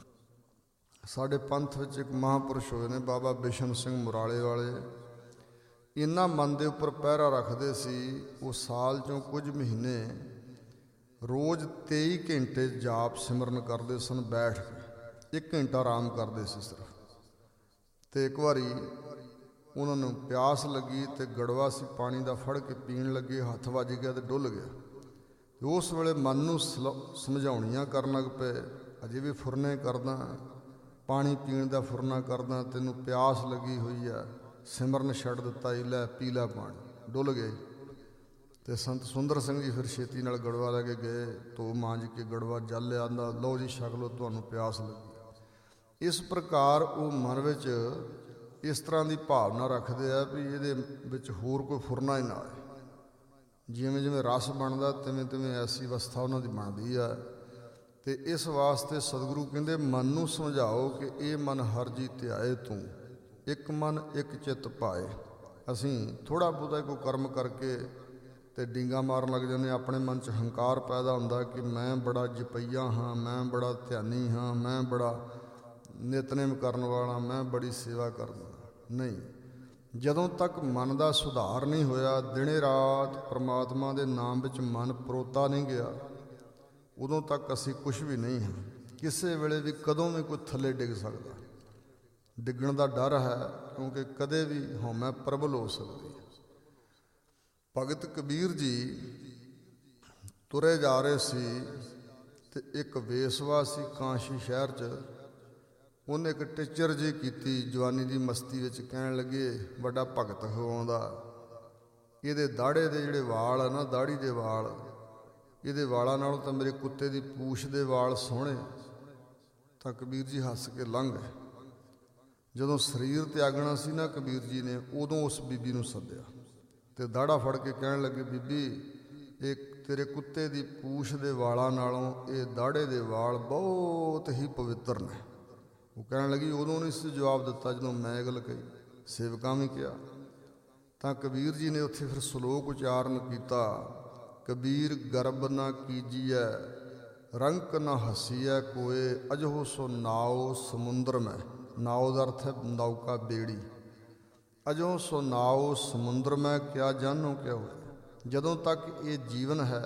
ਸਾਡੇ ਪੰਥ ਵਿੱਚ ਇੱਕ ਮਹਾਂਪੁਰਸ਼ ਹੋਏ ਨੇ, ਬਾਬਾ ਬਿਸ਼ਨ ਸਿੰਘ ਮੁਰਾਲੇ ਵਾਲੇ। ਇਹਨਾਂ ਮਨ ਦੇ ਉੱਪਰ ਪਹਿਰਾ ਰੱਖਦੇ ਸੀ। ਉਹ ਸਾਲ 'ਚੋਂ ਕੁਝ ਮਹੀਨੇ ਰੋਜ਼ 23 ਘੰਟੇ ਜਾਪ ਸਿਮਰਨ ਕਰਦੇ ਸਨ ਬੈਠ ਕੇ, 1 ਘੰਟਾ ਆਰਾਮ ਕਰਦੇ ਸੀ ਸਿਰਫ। ਅਤੇ ਇੱਕ ਵਾਰੀ ਉਹਨਾਂ ਨੂੰ ਪਿਆਸ ਲੱਗੀ, ਅਤੇ ਗੜਵਾ ਸੀ ਪਾਣੀ ਦਾ, ਫੜ ਕੇ ਪੀਣ ਲੱਗੇ, ਹੱਥ ਵੱਜ ਗਿਆ ਅਤੇ ਡੁੱਲ ਗਿਆ। ਉਸ ਵੇਲੇ ਮਨ ਨੂੰ ਸਮਝਾਉਣੀਆਂ ਕਰਨ ਲੱਗ ਪਏ, ਅਜੇ ਵੀ ਫੁਰਨੇ ਕਰਦਾ, ਪਾਣੀ ਪੀਣ ਦਾ ਫੁਰਨਾ ਕਰਦਾ, ਤੈਨੂੰ ਪਿਆਸ ਲੱਗੀ ਹੋਈ ਆ, ਸਿਮਰਨ ਛੱਡ ਦਿੱਤਾ, ਲੈ ਪੀ ਲੈ ਪਾਣੀ, ਡੁੱਲ ਗਏ। ਅਤੇ ਸੰਤ ਸੁੰਦਰ ਸਿੰਘ ਜੀ ਫਿਰ ਛੇਤੀ ਨਾਲ ਗੜਵਾ ਲੈ ਕੇ ਗਏ, ਧੋ ਮਾਂਜ ਕੇ ਗੜਵਾ ਜਲ ਲਿਆਂਦਾ, ਲਓ ਜੀ ਛਕ ਲਓ, ਤੁਹਾਨੂੰ ਪਿਆਸ ਲੱਗੀ। ਇਸ ਪ੍ਰਕਾਰ ਉਹ ਮਨ ਵਿੱਚ ਇਸ ਤਰ੍ਹਾਂ ਦੀ ਭਾਵਨਾ ਰੱਖਦੇ ਆ ਵੀ ਇਹਦੇ ਵਿੱਚ ਹੋਰ ਕੋਈ ਫੁਰਨਾ ਹੀ ਨਾ ਆਏ। ਜਿਵੇਂ ਜਿਵੇਂ ਰਸ ਬਣਦਾ, ਤਿਵੇਂ ਤਿਵੇਂ ਐਸੀ ਅਵਸਥਾ ਉਹਨਾਂ ਦੀ ਬਣਦੀ ਆ। ਤੇ ਇਸ ਵਾਸਤੇ ਸਤਿਗੁਰੂ ਕਹਿੰਦੇ ਮਨ ਨੂੰ ਸਮਝਾਓ ਕਿ ਇਹ ਮਨ ਹਰ ਜੀ ਧਿਆਏ ਤੂੰ, ਇੱਕ ਮਨ ਇੱਕ ਚਿੱਤ ਪਾਏ। ਅਸੀਂ ਥੋੜ੍ਹਾ ਬਹੁਤਾ ਕੋਈ ਕਰਮ ਕਰਕੇ ਤੇ ਡੀਂਗਾ ਮਾਰਨ ਲੱਗ ਜਾਂਦੇ, ਆਪਣੇ ਮਨ 'ਚ ਹੰਕਾਰ ਪੈਦਾ ਹੁੰਦਾ ਕਿ ਮੈਂ ਬੜਾ ਜਪਈਆ ਹਾਂ, ਮੈਂ ਬੜਾ ਧਿਆਨੀ ਹਾਂ, ਮੈਂ ਬੜਾ ਨਿਤਨੇਮ ਕਰਨ ਵਾਲਾ, ਮੈਂ ਬੜੀ ਸੇਵਾ ਕਰਦਾ। ਨਹੀਂ, ਜਦੋਂ ਤੱਕ ਮਨ ਦਾ ਸੁਧਾਰ ਨਹੀਂ ਹੋਇਆ, ਦਿਨੇ ਰਾਤ ਪਰਮਾਤਮਾ ਦੇ ਨਾਮ ਵਿੱਚ ਮਨ ਪਰੋਤਾ ਨਹੀਂ ਗਿਆ, ਉਦੋਂ ਤੱਕ ਅਸੀਂ ਕੁਛ ਵੀ ਨਹੀਂ ਹਾਂ। ਕਿਸੇ ਵੇਲੇ ਵੀ ਕਦੋਂ ਵੀ ਕੋਈ ਥੱਲੇ ਡਿੱਗ ਸਕਦਾ, ਡਿੱਗਣ ਦਾ ਡਰ ਹੈ, ਕਿਉਂਕਿ ਕਦੇ ਵੀ ਹਉਮੈ ਪ੍ਰਬਲ ਹੋ ਸਕਦੀ ਹੈ। ਭਗਤ ਕਬੀਰ ਜੀ ਤੁਰੇ ਜਾ ਰਹੇ ਸੀ ਤੇ ਇੱਕ ਵੇਸਵਾ ਸੀ ਕਾਂਸ਼ੀ ਸ਼ਹਿਰ 'ਚ। ਉਹਨੇ ਇੱਕ ਟਿੱਚਰ ਜੀ ਕੀਤੀ ਜਵਾਨੀ ਦੀ ਮਸਤੀ ਵਿੱਚ, ਕਹਿਣ ਲੱਗੇ ਵੱਡਾ ਭਗਤ ਹੋਵਾਉਂਦਾ, ਇਹਦੇ ਦਾੜੇ ਦੇ ਜਿਹੜੇ ਵਾਲ ਆ ਨਾ, ਦਾੜੀ ਦੇ ਵਾਲ, ਇਹਦੇ ਵਾਲਾਂ ਨਾਲੋਂ ਤਾਂ ਮੇਰੇ ਕੁੱਤੇ ਦੀ ਪੂਛ ਦੇ ਵਾਲ ਸੋਹਣੇ। ਤਾਂ ਕਬੀਰ ਜੀ ਹੱਸ ਕੇ ਲੰਘ ਗਏ। ਜਦੋਂ ਸਰੀਰ ਤਿਆਗਣਾ ਸੀ ਨਾ ਕਬੀਰ ਜੀ ਨੇ, ਉਦੋਂ ਉਸ ਬੀਬੀ ਨੂੰ ਸੱਦਿਆ ਤੇ ਦਾੜਾ ਫੜ ਕੇ ਕਹਿਣ ਲੱਗੇ, ਬੀਬੀ ਇਹ ਤੇਰੇ ਕੁੱਤੇ ਦੀ ਪੂਛ ਦੇ ਵਾਲਾਂ ਨਾਲੋਂ ਇਹ ਦਾੜੇ ਦੇ ਵਾਲ ਬਹੁਤ ਹੀ ਪਵਿੱਤਰ ਨੇ। ਉਹ ਕਹਿਣ ਲੱਗੀ, ਉਦੋਂ ਨਹੀਂ ਸੀ ਜਵਾਬ ਦਿੱਤਾ ਜਦੋਂ ਮੈਂ ਇਹ ਗੱਲ ਕਹੀ, ਸੇਵਕਾਂ ਵੀ ਕਿਹਾ। ਤਾਂ ਕਬੀਰ ਜੀ ਨੇ ਉੱਥੇ ਫਿਰ ਸ਼ਲੋਕ ਉਚਾਰਨ ਕੀਤਾ, ਕਬੀਰ ਗਰਬ ਨਾ ਕੀਜੀਐ ਰੰਕ ਨਾ ਹਸੀਐ ਕੋਏ, ਅਜਹੋ ਸੋ ਨਾਉ ਸਮੁੰਦਰ ਮੈਂ। ਨਾਉ ਦਾ ਅਰਥ ਹੈ ਨੌਕਾ, ਬੇੜੀ। ਅਜੋ ਸੋ ਨਾਉ ਸਮੁੰਦਰ ਮੈਂ, ਕਿਆ ਜਾਨੋ ਕਿਆ ਹੋਏ। ਜਦੋਂ ਤੱਕ ਇਹ ਜੀਵਨ ਹੈ,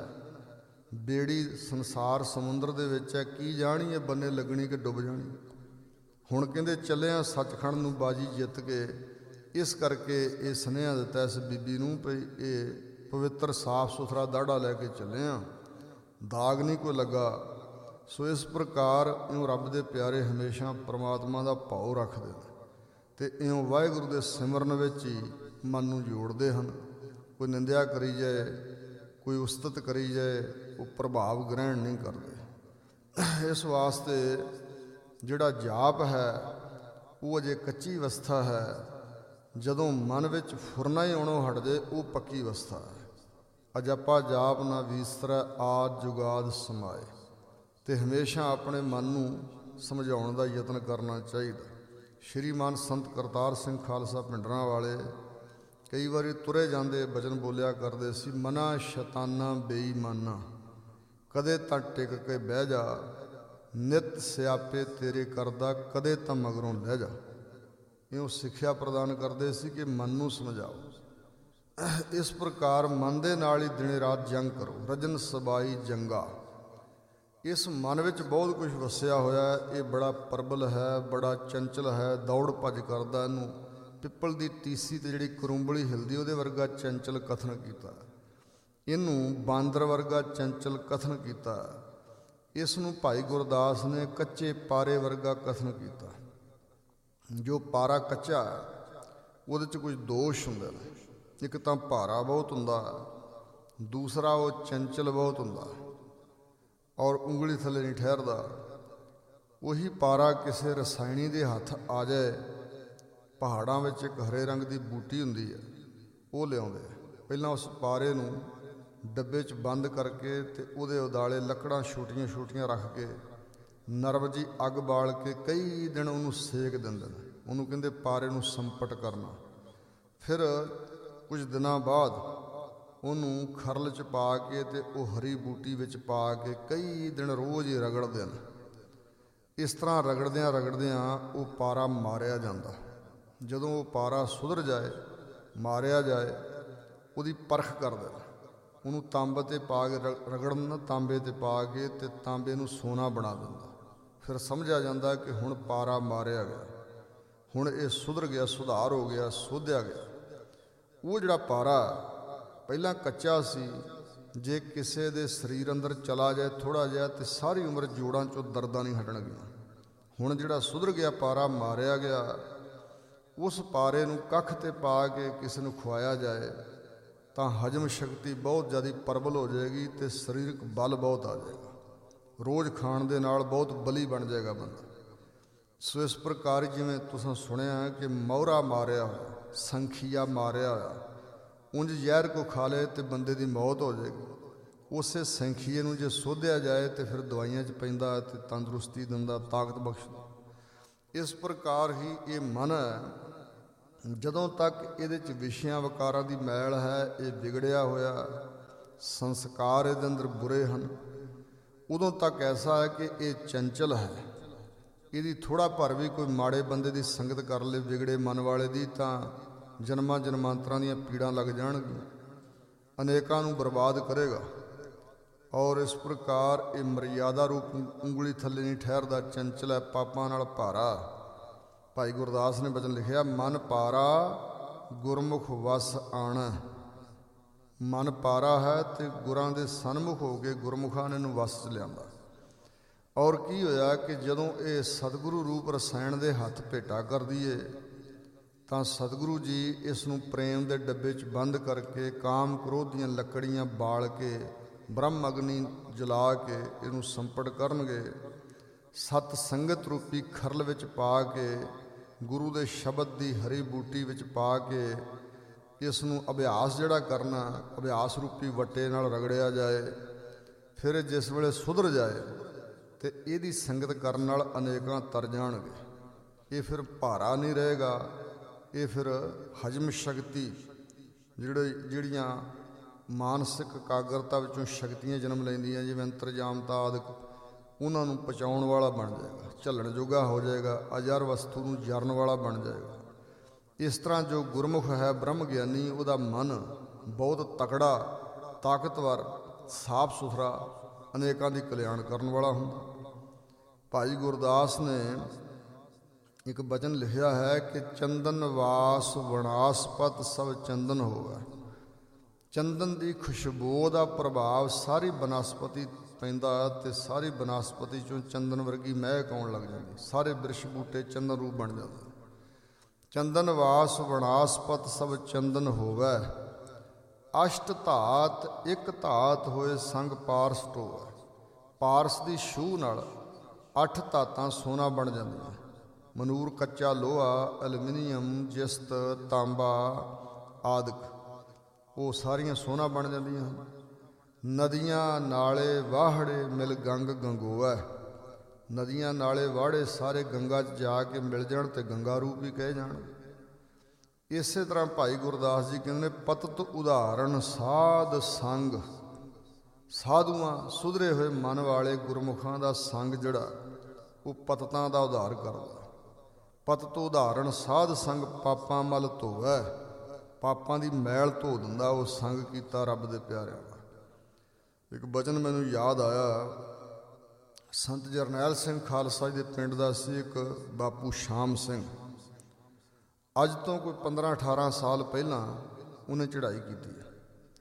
ਬੇੜੀ ਸੰਸਾਰ ਸਮੁੰਦਰ ਦੇ ਵਿੱਚ ਹੈ, ਕੀ ਜਾਣੀ ਹੈ ਬੰਨੇ ਲੱਗਣੀ ਕਿ ਡੁੱਬ ਜਾਣੀ। ਹੁਣ ਕਹਿੰਦੇ ਚੱਲਿਆ ਸੱਚਖੰਡ ਨੂੰ ਬਾਜੀ ਜਿੱਤ ਕੇ, ਇਸ ਕਰਕੇ ਇਹ ਸੁਨੇਹਾ ਦਿੱਤਾ ਇਸ ਬੀਬੀ ਨੂੰ ਭਈ ਇਹ ਪਵਿੱਤਰ ਸਾਫ ਸੁਥਰਾ ਦਾੜਾ ਲੈ ਕੇ ਚੱਲਿਆ, ਦਾਗ ਨਹੀਂ ਕੋਈ ਲੱਗਾ। ਸੋ ਇਸ ਪ੍ਰਕਾਰ ਇਉਂ ਰੱਬ ਦੇ ਪਿਆਰੇ ਹਮੇਸ਼ਾ ਪਰਮਾਤਮਾ ਦਾ ਭਾਉ ਰੱਖਦੇ ਨੇ ਤੇ ਇਉਂ ਵਾਹਿਗੁਰੂ ਦੇ ਸਿਮਰਨ ਵਿੱਚ ਹੀ ਮਨ ਨੂੰ ਜੋੜਦੇ ਹਨ। ਕੋਈ ਨਿੰਦਿਆ ਕਰੀ ਜਾਏ, ਕੋਈ ਉਸਤਤ ਕਰੀ ਜਾਏ, ਉਹ ਪ੍ਰਭਾਵ ਗ੍ਰਹਿਣ ਨਹੀਂ ਕਰਦੇ। ਇਸ ਵਾਸਤੇ ਜਿਹੜਾ ਜਾਪ ਹੈ ਉਹ ਅਜੇ ਕੱਚੀ ਅਵਸਥਾ ਹੈ। ਜਦੋਂ ਮਨ ਵਿੱਚ ਫੁਰਨਾ ਹੀ ਆਉਣੋਂ ਹਟ ਜਾਏ, ਉਹ ਪੱਕੀ ਅਵਸਥਾ ਹੈ। ਅਜਪਾ ਜਾਪ ਨਾ ਵੀਸਰੈ ਆਦ ਜੁਗਾਦ ਸਮਾਏ। ਤੇ ਹਮੇਸ਼ਾ ਆਪਣੇ ਮਨ ਨੂੰ ਸਮਝਾਉਣ ਦਾ ਯਤਨ ਕਰਨਾ ਚਾਹੀਦਾ। ਸ਼੍ਰੀਮਾਨ ਸੰਤ ਕਰਤਾਰ ਸਿੰਘ ਖਾਲਸਾ ਪਿੰਡਰਾਂ ਵਾਲੇ ਕਈ ਵਾਰੀ ਤੁਰੇ ਜਾਂਦੇ ਬਚਨ ਬੋਲਿਆ ਕਰਦੇ ਸੀ, ਮਨਾ ਸ਼ੈਤਾਨਾ ਬੇਈਮਾਨਾ, ਕਦੇ ਤਾਂ ਟਿਕ ਕੇ ਬਹਿ ਜਾ, ਨਿਤ ਸਿਆਪੇ ਤੇਰੇ ਕਰਦਾ, ਕਦੇ ਤਾਂ ਮਗਰੋਂ ਲੈ ਜਾ। ਇਉਂ ਸਿੱਖਿਆ ਪ੍ਰਦਾਨ ਕਰਦੇ ਸੀ ਕਿ ਮਨ ਨੂੰ ਸਮਝਾਓ। ਇਸ ਪ੍ਰਕਾਰ ਮਨ ਦੇ ਨਾਲ ਹੀ ਦਿਨੇ ਰਾਤ ਜੰਗ ਕਰੋ, ਰਜਨ ਸਬਾਈ ਜੰਗਾ। ਇਸ ਮਨ ਵਿੱਚ ਬਹੁਤ ਕੁਝ ਵਸਿਆ ਹੋਇਆ, ਇਹ ਬੜਾ ਪ੍ਰਬਲ ਹੈ, ਬੜਾ ਚੰਚਲ ਹੈ, ਦੌੜ ਭੱਜ ਕਰਦਾ। ਇਹਨੂੰ ਪਿੱਪਲ ਦੀ ਟੀਸੀ ਤੇ ਜਿਹੜੀ ਕਰੂੰਬਲੀ ਹਿਲਦੀ ਉਹਦੇ ਵਰਗਾ ਚੰਚਲ ਕਥਨ ਕੀਤਾ, ਇਹਨੂੰ ਬਾਂਦਰ ਵਰਗਾ ਚੰਚਲ ਕਥਨ ਕੀਤਾ। ਇਸ ਨੂੰ ਭਾਈ ਗੁਰਦਾਸ ਨੇ ਕੱਚੇ ਪਾਰੇ ਵਰਗਾ ਕਥਨ ਕੀਤਾ। ਜੋ ਪਾਰਾ ਕੱਚਾ ਉਹਦੇ 'ਚ ਕੁਝ ਦੋਸ਼ ਹੁੰਦੇ ਨੇ, ਇੱਕ ਤਾਂ ਭਾਰਾ ਬਹੁਤ ਹੁੰਦਾ, ਦੂਸਰਾ ਉਹ ਚੰਚਲ ਬਹੁਤ ਹੁੰਦਾ ਔਰ ਉਂਗਲੀ ਥੱਲੇ ਨਹੀਂ ਠਹਿਰਦਾ। ਉਹੀ ਪਾਰਾ ਕਿਸੇ ਰਸਾਇਣੀ ਦੇ ਹੱਥ ਆ ਜਾਏ, ਪਹਾੜਾਂ ਵਿੱਚ ਇੱਕ ਹਰੇ ਰੰਗ ਦੀ ਬੂਟੀ ਹੁੰਦੀ ਹੈ, ਉਹ ਲਿਆਉਂਦੇ। ਪਹਿਲਾਂ ਉਸ ਪਾਰੇ ਨੂੰ ਡੱਬੇ 'ਚ ਬੰਦ ਕਰਕੇ ਤੇ ਉਹਦੇ ਉਦਾਲੇ ਲੱਕੜਾਂ ਛੋਟੀਆਂ ਛੋਟੀਆਂ ਰੱਖ ਕੇ ਨਰਮ ਜੀ ਅੱਗ ਬਾਲ ਕੇ ਕਈ ਦਿਨ ਉਹਨੂੰ ਸੇਕ ਦਿੰਦੇ ਨੇ। ਉਹਨੂੰ ਕਹਿੰਦੇ ਪਾਰੇ ਨੂੰ ਸੰਪਟ ਕਰਨਾ। ਫਿਰ ਕੁਝ ਦਿਨਾਂ ਬਾਅਦ ਉਹਨੂੰ ਖਰਲ 'ਚ ਪਾ ਕੇ ਤੇ ਉਹ ਹਰੀ ਬੂਟੀ ਵਿੱਚ ਪਾ ਕੇ ਕਈ ਦਿਨ ਰੋਜ਼ ਹੀ ਰਗੜਦੇ ਨੇ। ਇਸ ਤਰ੍ਹਾਂ ਰਗੜਦਿਆਂ ਰਗੜਦਿਆਂ ਉਹ ਪਾਰਾ ਮਾਰਿਆ ਜਾਂਦਾ। ਜਦੋਂ ਉਹ ਪਾਰਾ ਸੁਧਰ ਜਾਏ, ਮਾਰਿਆ ਜਾਏ, ਉਹਦੀ ਪਰਖ ਕਰਦੇ ਨੇ। ਉਹਨੂੰ ਤਾਂਬੇ 'ਤੇ ਪਾ ਕੇ ਰਗੜਨ, ਤਾਂਬੇ 'ਤੇ ਪਾ ਕੇ ਤੇ ਤਾਂਬੇ ਨੂੰ ਸੋਨਾ ਬਣਾ ਦਿੰਦਾ। ਫਿਰ ਸਮਝਿਆ ਜਾਂਦਾ ਕਿ ਹੁਣ ਪਾਰਾ ਮਾਰਿਆ ਗਿਆ, ਹੁਣ ਇਹ ਸੁਧਰ ਗਿਆ, ਸੁਧਾਰ ਹੋ ਗਿਆ, ਸੋਧਿਆ ਗਿਆ। ਉਹ ਜਿਹੜਾ ਪਾਰਾ ਪਹਿਲਾਂ ਕੱਚਾ ਸੀ, ਜੇ ਕਿਸੇ ਦੇ ਸਰੀਰ ਅੰਦਰ ਚਲਾ ਜਾਏ ਥੋੜ੍ਹਾ ਜਿਹਾ ਤੇ ਸਾਰੀ ਉਮਰ ਜੋੜਾਂ 'ਚੋਂ ਦਰਦਾਂ ਨਹੀਂ ਹਟਣਗੀਆਂ। ਹੁਣ ਜਿਹੜਾ ਸੁਧਰ ਗਿਆ ਪਾਰਾ, ਮਾਰਿਆ ਗਿਆ, ਉਸ ਪਾਰੇ ਨੂੰ ਕੱਖ 'ਤੇ ਪਾ ਕੇ ਕਿਸੇ ਨੂੰ ਖਵਾਇਆ ਜਾਏ ਤਾਂ ਹਜਮ ਸ਼ਕਤੀ ਬਹੁਤ ਜ਼ਿਆਦਾ ਪ੍ਰਬਲ ਹੋ ਜਾਏਗੀ ਤੇ ਸਰੀਰਕ ਬਲ ਬਹੁਤ ਆ ਜਾਏਗਾ। ਰੋਜ਼ ਖਾਣ ਦੇ ਨਾਲ ਬਹੁਤ ਬਲੀ ਬਣ ਜਾਏਗਾ ਬੰਦਾ। ਸੋ ਇਸ ਪ੍ਰਕਾਰ ਜਿਵੇਂ ਤੁਸੀਂ ਸੁਣਿਆ ਕਿ ਮੋਹਰਾ ਮਾਰਿਆ ਹੋਇਆ, ਸੰਖੀਆ ਮਾਰਿਆ ਹੋਇਆ, ਉਂਝ ਜ਼ਹਿਰ ਕੋ ਖਾ ਲਏ ਤੇ ਬੰਦੇ ਦੀ ਮੌਤ ਹੋ ਜਾਏਗੀ। ਉਸੇ ਸੈਂਖੀਏ ਨੂੰ ਜੇ ਸੋਧਿਆ ਜਾਏ ਤੇ ਫਿਰ ਦਵਾਈਆਂ 'ਚ ਪੈਂਦਾ ਤੇ ਤੰਦਰੁਸਤੀ ਦਿੰਦਾ, ਤਾਕਤ ਬਖਸ਼ਦਾ। ਇਸ ਪ੍ਰਕਾਰ ਹੀ ਇਹ ਮਨ ਹੈ, ਜਦੋਂ ਤੱਕ ਇਹਦੇ 'ਚ ਵਿਸ਼ਿਆਂ ਵਿਕਾਰਾਂ ਦੀ ਮੈਲ ਹੈ, ਇਹ ਵਿਗੜਿਆ ਹੋਇਆ, ਸੰਸਕਾਰ ਇਹਦੇ ਅੰਦਰ ਬੁਰੇ ਹਨ, ਉਦੋਂ ਤੱਕ ਐਸਾ ਹੈ ਕਿ ਇਹ ਚੰਚਲ ਹੈ। ਇਹਦੀ ਥੋੜ੍ਹਾ ਭਰ ਵੀ ਕੋਈ ਮਾੜੇ ਬੰਦੇ ਦੀ ਸੰਗਤ ਕਰ ਲੇ, ਵਿਗੜੇ ਮਨ ਵਾਲੇ ਦੀ, ਤਾਂ ਜਨਮਾਂ ਜਨਮਾਂਤਰਾਂ ਦੀਆਂ ਪੀੜਾਂ ਲੱਗ ਜਾਣਗੀਆਂ, ਅਨੇਕਾਂ ਨੂੰ ਬਰਬਾਦ ਕਰੇਗਾ। ਔਰ ਇਸ ਪ੍ਰਕਾਰ ਇਹ ਮਰਿਆਦਾ ਰੂਪ ਉਂਗਲੀ ਥੱਲੇ ਨਹੀਂ ਠਹਿਰਦਾ, ਚੰਚਲ ਹੈ, ਪਾਪਾਂ ਨਾਲ ਭਾਰਾ। ਭਾਈ ਗੁਰਦਾਸ ਨੇ ਬਚਨ ਲਿਖਿਆ, ਮਨ ਪਾਰਾ ਗੁਰਮੁਖ ਵਸ ਆਣਾ। ਮਨ ਪਾਰਾ ਹੈ ਤੇ ਗੁਰਾਂ ਦੇ ਸਨਮੁਖ ਹੋ ਕੇ ਗੁਰਮੁਖਾਂ ਨੇ ਇਹਨੂੰ ਵਸ 'ਚ ਲਿਆਂਦਾ। ਔਰ ਕੀ ਹੋਇਆ ਕਿ ਜਦੋਂ ਇਹ ਸਤਿਗੁਰੂ ਰੂਪ ਰਸਾਇਣ ਦੇ ਹੱਥ ਭੇਟਾ ਕਰ ਦਈਏ ਤਾਂ ਸਤਿਗੁਰੂ ਜੀ ਇਸ ਨੂੰ ਪ੍ਰੇਮ ਦੇ ਡੱਬੇ 'ਚ ਬੰਦ ਕਰਕੇ, ਕਾਮ ਕ੍ਰੋਧ ਦੀਆਂ ਲੱਕੜੀਆਂ ਬਾਲ ਕੇ, ਬ੍ਰਹਮ ਅਗਨੀ ਜਲਾ ਕੇ ਇਹਨੂੰ ਸੰਪਟ ਕਰਨਗੇ। ਸਤ ਸੰਗਤ ਰੂਪੀ ਖਰਲ ਵਿੱਚ ਪਾ ਕੇ, ਗੁਰੂ ਦੇ ਸ਼ਬਦ ਦੀ ਹਰੀ ਬੂਟੀ ਵਿੱਚ ਪਾ ਕੇ ਇਸ ਨੂੰ ਅਭਿਆਸ ਜਿਹੜਾ ਕਰਨਾ, ਅਭਿਆਸ ਰੂਪੀ ਵੱਟੇ ਨਾਲ ਰਗੜਿਆ ਜਾਏ। ਫਿਰ ਜਿਸ ਵੇਲੇ ਸੁਧਰ ਜਾਏ ਤੇ ਇਹਦੀ ਸੰਗਤ ਕਰਨ ਨਾਲ ਅਨੇਕਾਂ ਤਰ ਜਾਣਗੇ। ਇਹ ਫਿਰ ਭਾਰਾ ਨਹੀਂ ਰਹੇਗਾ, ਇਹ ਫਿਰ ਹਜਮ ਸ਼ਕਤੀ, ਜਿਹੜੀਆਂ ਮਾਨਸਿਕ ਇਕਾਗਰਤਾ ਵਿੱਚੋਂ ਸ਼ਕਤੀਆਂ ਜਨਮ ਲੈਂਦੀਆਂ, ਜਿਵੇਂ ਅੰਤਰਜਾਮਤਾ ਆਦਿਕ, ਉਹਨਾਂ ਨੂੰ ਪਹੁੰਚਾਉਣ ਵਾਲਾ ਬਣ ਜਾਏਗਾ, ਝੱਲਣ ਜੋਗਾ ਹੋ ਜਾਏਗਾ, ਅਜਰ ਵਸਤੂ ਨੂੰ ਜਰਨ ਵਾਲਾ ਬਣ ਜਾਏਗਾ। ਇਸ ਤਰ੍ਹਾਂ ਜੋ ਗੁਰਮੁਖ ਹੈ, ਬ੍ਰਹਮ ਗਿਆਨੀ, ਉਹਦਾ ਮਨ ਬਹੁਤ ਤਕੜਾ, ਤਾਕਤਵਰ, ਸਾਫ ਸੁਥਰਾ, ਅਨੇਕਾਂ ਦੀ ਕਲਿਆਣ ਕਰਨ ਵਾਲਾ ਹੁੰਦਾ। ਭਾਈ ਗੁਰਦਾਸ ਨੇ ਇੱਕ ਬਚਨ ਲਿਖਿਆ ਹੈ ਕਿ ਚੰਦਨ ਵਾਸ ਵਣਾਸਪਤ ਸਭ ਚੰਦਨ ਹੋਵੇ। ਚੰਦਨ ਦੀ ਖੁਸ਼ਬੂ ਦਾ ਪ੍ਰਭਾਵ ਸਾਰੀ ਬਨਸਪਤੀ ਪੈਂਦਾ ਤੇ ਸਾਰੀ ਬਨਸਪਤੀ 'ਚੋਂ ਚੰਦਨ ਵਰਗੀ ਮਹਿਕ ਆਉਣ ਲੱਗ ਜਾਂਦੀ, ਸਾਰੇ ਬਿਰਛ ਬੂਟੇ ਚੰਦਨ ਰੂਪ ਬਣ ਜਾਂਦੇ। ਚੰਦਨ ਵਾਸ ਵਣਾਸਪਤ ਸਭ ਚੰਦਨ ਹੋਵੇ, ਅਸ਼ਟ ਧਾਤ ਇੱਕ ਧਾਤ ਹੋਏ ਸੰਗ ਪਾਰਸ ਟੋਵੇ। ਪਾਰਸ ਦੀ ਛੂਹ ਨਾਲ 8 ਧਾਤਾਂ ਸੋਨਾ ਬਣ ਜਾਂਦੀਆਂ। ਮਨੂਰ, ਕੱਚਾ ਲੋਹਾ, ਐਲੂਮੀਨੀਅਮ, ਜਿਸਤ, ਤਾਂਬਾ ਆਦਿਕ, ਉਹ ਸਾਰੀਆਂ ਸੋਨਾ ਬਣ ਜਾਂਦੀਆਂ ਹਨ। ਨਦੀਆਂ ਨਾਲੇ ਵਾਹੜੇ ਮਿਲ ਗੰਗ ਗੰਗੋਆ। ਨਦੀਆਂ ਨਾਲੇ ਵਾਹੜੇ ਸਾਰੇ ਗੰਗਾ 'ਚ ਜਾ ਕੇ ਮਿਲ ਜਾਣ ਤੇ ਗੰਗਾ ਰੂਪ ਹੀ ਕਹੇ ਜਾਣ। ਇਸੇ ਤਰ੍ਹਾਂ ਭਾਈ ਗੁਰਦਾਸ ਜੀ ਕਹਿੰਦੇ ਨੇ, ਪਤਤ ਉਦਾਹਰਣ ਸਾਧ ਸੰਗ। ਸਾਧੂਆਂ, ਸੁਧਰੇ ਹੋਏ ਮਨ ਵਾਲੇ ਗੁਰਮੁਖਾਂ ਦਾ ਸੰਗ ਜਿਹੜਾ, ਉਹ ਪਤਤਾਂ ਦਾ ਉਧਾਰ ਕਰਦਾ। ਪਤਤ ਉਦਾਹਰਣ ਸਾਧ ਸੰਗ ਪਾਪਾਂ ਮਲ ਧੋਵੈ। ਪਾਪਾਂ ਦੀ ਮੈਲ ਧੋ ਦਿੰਦਾ ਉਹ ਸੰਗ ਕੀਤਾ ਰੱਬ ਦੇ ਪਿਆਰਿਆਂ ਦਾ। ਇੱਕ ਬਚਨ ਮੈਨੂੰ ਯਾਦ ਆਇਆ, ਸੰਤ ਜਰਨੈਲ ਸਿੰਘ ਖਾਲਸਾ ਜੀ ਦੇ ਪਿੰਡ ਦਾ ਸੀ ਇੱਕ ਬਾਪੂ ਸ਼ਾਮ ਸਿੰਘ। ਅੱਜ ਤੋਂ ਕੋਈ 15-18 ਸਾਲ ਪਹਿਲਾਂ ਉਹਨੇ ਚੜ੍ਹਾਈ ਕੀਤੀ ਹੈ।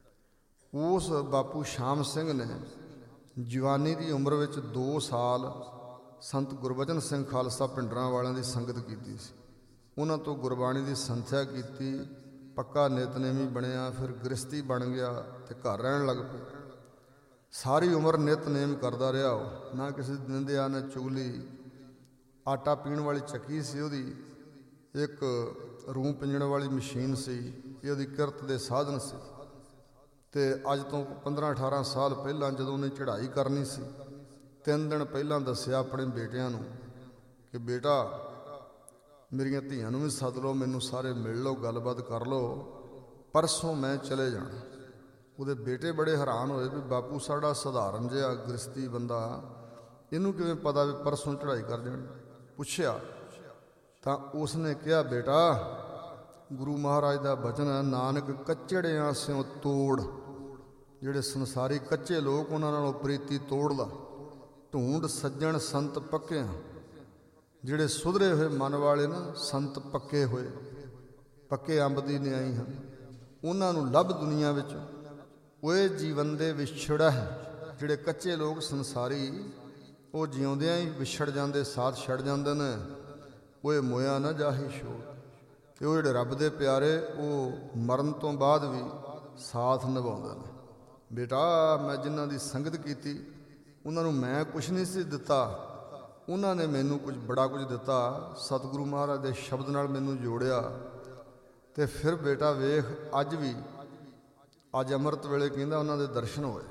ਉਸ ਬਾਪੂ ਸ਼ਾਮ ਸਿੰਘ ਨੇ ਜਵਾਨੀ ਦੀ ਉਮਰ ਵਿੱਚ 2 ਸਾਲ ਸੰਤ ਗੁਰਬਚਨ ਸਿੰਘ ਖਾਲਸਾ ਭਿੰਡਰਾਂ ਵਾਲਿਆਂ ਦੀ ਸੰਗਤ ਕੀਤੀ ਸੀ। ਉਹਨਾਂ ਤੋਂ ਗੁਰਬਾਣੀ ਦੀ ਸੰਥਿਆ ਕੀਤੀ, ਪੱਕਾ ਨਿਤਨੇਮੀ ਬਣਿਆ, ਫਿਰ ਗ੍ਰਸਤੀ ਬਣ ਗਿਆ ਤੇ ਘਰ ਰਹਿਣ ਲੱਗ ਪਿਆ। ਸਾਰੀ ਉਮਰ ਨਿਤਨੇਮ ਕਰਦਾ ਰਿਹਾ ਉਹ, ਨਾ ਕਿਸੇ ਦੀ ਨਿੰਦਿਆ ਨਾ ਚੁਗਲੀ। ਆਟਾ ਪੀਣ ਵਾਲੀ ਚੱਕੀ ਸੀ ਉਹਦੀ, ਇੱਕ ਰੂੰ ਪਿੰਜਣ ਵਾਲੀ ਮਸ਼ੀਨ ਸੀ, ਇਹ ਉਹਦੀ ਕਿਰਤ ਦੇ ਸਾਧਨ ਸੀ। ਤੇ ਅੱਜ ਤੋਂ 15-18 ਸਾਲ ਪਹਿਲਾਂ ਜਦੋਂ ਉਹਨੇ ਚੜ੍ਹਾਈ ਕਰਨੀ ਸੀ, 3 ਦਿਨ ਪਹਿਲਾਂ ਦੱਸਿਆ ਆਪਣੇ ਬੇਟਿਆਂ ਨੂੰ ਕਿ ਬੇਟਾ ਮੇਰੀਆਂ ਧੀਆਂ ਨੂੰ ਵੀ ਸੱਦ ਲਓ, ਮੈਨੂੰ ਸਾਰੇ ਮਿਲ ਲਓ, ਗੱਲਬਾਤ ਕਰ ਲਓ, ਪਰਸੋਂ ਮੈਂ ਚਲੇ ਜਾਣਾ। ਉਹਦੇ ਬੇਟੇ ਬੜੇ ਹੈਰਾਨ ਹੋਏ ਵੀ ਬਾਪੂ ਸਾਡਾ ਸਧਾਰਨ ਜਿਹਾ ਗ੍ਰਸਤੀ ਬੰਦਾ, ਇਹਨੂੰ ਕਿਵੇਂ ਪਤਾ ਵੀ ਪਰਸੋਂ ਚੜ੍ਹਾਈ ਕਰ ਜਾਣੀ। ਪੁੱਛਿਆ ਤਾਂ ਉਸਨੇ ਕਿਹਾ, ਬੇਟਾ ਗੁਰੂ ਮਹਾਰਾਜ ਦਾ ਬਚਨ ਹੈ, ਨਾਨਕ ਕੱਚੜਿਆਂ ਸਿਉ ਤੋੜ। ਜਿਹੜੇ ਸੰਸਾਰੀ ਕੱਚੇ ਲੋਕ, ਉਹਨਾਂ ਨਾਲੋਂ ਪ੍ਰੀਤੀ ਤੋੜ ਲਾ। ਢੂੰਡ ਸੱਜਣ ਸੰਤ ਪੱਕਿਆਂ। ਜਿਹੜੇ ਸੁਧਰੇ ਹੋਏ ਮਨ ਵਾਲੇ ਨਾ, ਸੰਤ ਪੱਕੇ ਹੋਏ, ਪੱਕੇ ਅੰਬ ਦੀ ਨਿਆਈ ਹਨ, ਉਹਨਾਂ ਨੂੰ ਲੱਭ ਦੁਨੀਆ ਵਿੱਚ। ਉਹ ਜੀਵਨ ਦੇ ਵਿਛੜਾ ਹੈ। ਜਿਹੜੇ ਕੱਚੇ ਲੋਕ ਸੰਸਾਰੀ, ਉਹ ਜਿਉਂਦਿਆਂ ਹੀ ਵਿਛੜ ਜਾਂਦੇ, ਸਾਥ ਛੱਡ ਜਾਂਦੇ ਨੇ। ਉਹ ਮੋਇਆ ਨਾ ਜਾਹੀ ਛੋੜ। ਤੇ ਉਹ ਜਿਹੜੇ ਰੱਬ ਦੇ ਪਿਆਰੇ, ਉਹ ਮਰਨ ਤੋਂ ਬਾਅਦ ਵੀ ਸਾਥ ਨਿਭਾਉਂਦੇ ਨੇ। ਬੇਟਾ ਮੈਂ ਜਿਨ੍ਹਾਂ ਦੀ ਸੰਗਤ ਕੀਤੀ, ਉਹਨਾਂ ਨੂੰ ਮੈਂ ਕੁਛ ਨਹੀਂ ਸੀ ਦਿੱਤਾ, ਉਹਨਾਂ ਨੇ ਮੈਨੂੰ ਕੁਝ ਬੜਾ ਕੁਝ ਦਿੱਤਾ। ਸਤਿਗੁਰੂ ਮਹਾਰਾਜ ਦੇ ਸ਼ਬਦ ਨਾਲ ਮੈਨੂੰ ਜੋੜਿਆ। ਤੇ ਫਿਰ ਬੇਟਾ ਵੇਖ, ਅੱਜ ਵੀ, ਅੱਜ ਅੰਮ੍ਰਿਤ ਵੇਲੇ ਕਹਿੰਦਾ ਉਹਨਾਂ ਦੇ ਦਰਸ਼ਨ ਹੋਏ।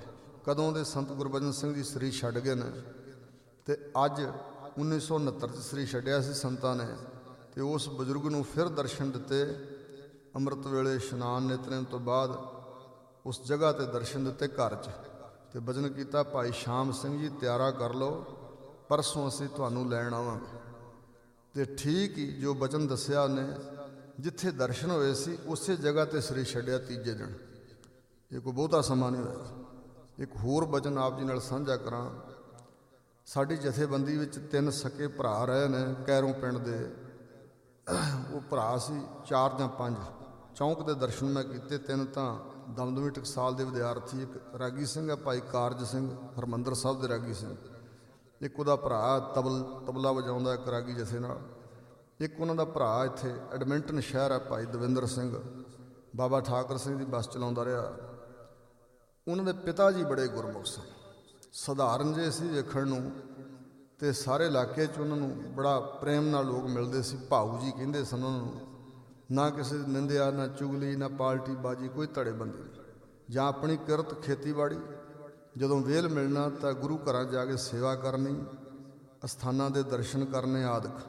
ਕਦੋਂ ਦੇ ਸੰਤ ਗੁਰਬਚਨ ਸਿੰਘ ਜੀ ਸਰੀਰ ਛੱਡ ਗਏ ਨੇ, ਅਤੇ ਅੱਜ 1969 'ਚ ਸਰੀਰ ਛੱਡਿਆ ਸੀ ਸੰਤਾਂ ਨੇ, ਅਤੇ ਉਸ ਬਜ਼ੁਰਗ ਨੂੰ ਫਿਰ ਦਰਸ਼ਨ ਦਿੱਤੇ। ਅੰਮ੍ਰਿਤ ਵੇਲੇ ਇਸ਼ਨਾਨ ਨਿਤਨੇਮ ਤੋਂ ਬਾਅਦ ਉਸ ਜਗ੍ਹਾ 'ਤੇ ਦਰਸ਼ਨ ਦਿੱਤੇ ਘਰ 'ਚ, ਅਤੇ ਬਚਨ ਕੀਤਾ, ਭਾਈ ਸ਼ਾਮ ਸਿੰਘ ਜੀ ਤਿਆਰਾ ਕਰ ਲਓ, ਪਰਸੋਂ ਅਸੀਂ ਤੁਹਾਨੂੰ ਲੈਣ ਆਵਾਂਗੇ। ਅਤੇ ਠੀਕ ਹੀ ਜੋ ਬਚਨ ਦੱਸਿਆ ਉਹਨੇ, ਜਿੱਥੇ ਦਰਸ਼ਨ ਹੋਏ ਸੀ ਉਸੇ ਜਗ੍ਹਾ 'ਤੇ ਸਰੀਰ ਛੱਡਿਆ ਤੀਜੇ ਦਿਨ। ਇਹ ਕੋਈ ਬਹੁਤਾ ਸਮਾਂ ਨਹੀਂ ਹੋਇਆ। ਇੱਕ ਹੋਰ ਬਚਨ ਆਪ ਜੀ ਨਾਲ ਸਾਂਝਾ ਕਰਾਂ। ਸਾਡੀ ਜਥੇਬੰਦੀ ਵਿੱਚ 3 ਸਕੇ ਭਰਾ ਰਹੇ ਨੇ ਕੈਰੋਂ ਪਿੰਡ ਦੇ। ਉਹ ਭਰਾ ਸੀ 4 ਜਾਂ 5। ਚੌਂਕ ਦੇ ਦਰਸ਼ਨ ਮੈਂ ਕੀਤੇ। 3 ਤਾਂ ਦਮਦਮੀ ਟਕਸਾਲ ਦੇ ਵਿਦਿਆਰਥੀ, ਇੱਕ ਰਾਗੀ ਸਿੰਘ ਹੈ ਭਾਈ ਕਾਰਜ ਸਿੰਘ, ਹਰਿਮੰਦਰ ਸਾਹਿਬ ਦੇ ਰਾਗੀ ਸਿੰਘ, ਇੱਕ ਉਹਦਾ ਭਰਾ ਤਬਲਾ ਵਜਾਉਂਦਾ ਇੱਕ ਰਾਗੀ ਜਥੇ ਨਾਲ, ਇੱਕ ਉਹਨਾਂ ਦਾ ਭਰਾ ਇੱਥੇ ਐਡਮਿੰਟਨ ਸ਼ਹਿਰ ਹੈ ਭਾਈ ਦਵਿੰਦਰ ਸਿੰਘ, ਬਾਬਾ ਠਾਕਰ ਸਿੰਘ ਦੀ ਬੱਸ ਚਲਾਉਂਦਾ ਰਿਹਾ। ਉਹਨਾਂ ਦੇ ਪਿਤਾ ਜੀ ਬੜੇ ਗੁਰਮੁਖ ਸਨ, ਸਧਾਰਨ ਜਿਹੇ ਸੀ ਵੇਖਣ ਨੂੰ, ਅਤੇ ਸਾਰੇ ਇਲਾਕੇ 'ਚ ਉਹਨਾਂ ਨੂੰ ਬੜਾ ਪ੍ਰੇਮ ਨਾਲ ਲੋਕ ਮਿਲਦੇ ਸੀ। ਭਾਊ ਜੀ ਕਹਿੰਦੇ ਸਨ ਉਹਨਾਂ ਨੂੰ। ਨਾ ਕਿਸੇ ਦੀ ਨਿੰਦਿਆ, ਨਾ ਚੁਗਲੀ, ਨਾ ਪਾਲਟੀ ਬਾਜੀ, ਕੋਈ ਧੜੇਬੰਦੀ ਨਹੀਂ। ਜਾਂ ਆਪਣੀ ਕਿਰਤ ਖੇਤੀਬਾੜੀ, ਜਦੋਂ ਵੇਲ ਮਿਲਣਾ ਤਾਂ ਗੁਰੂ ਘਰਾਂ ਜਾ ਕੇ ਸੇਵਾ ਕਰਨੀ, ਅਸਥਾਨਾਂ ਦੇ ਦਰਸ਼ਨ ਕਰਨੇ ਆਦਿਕ।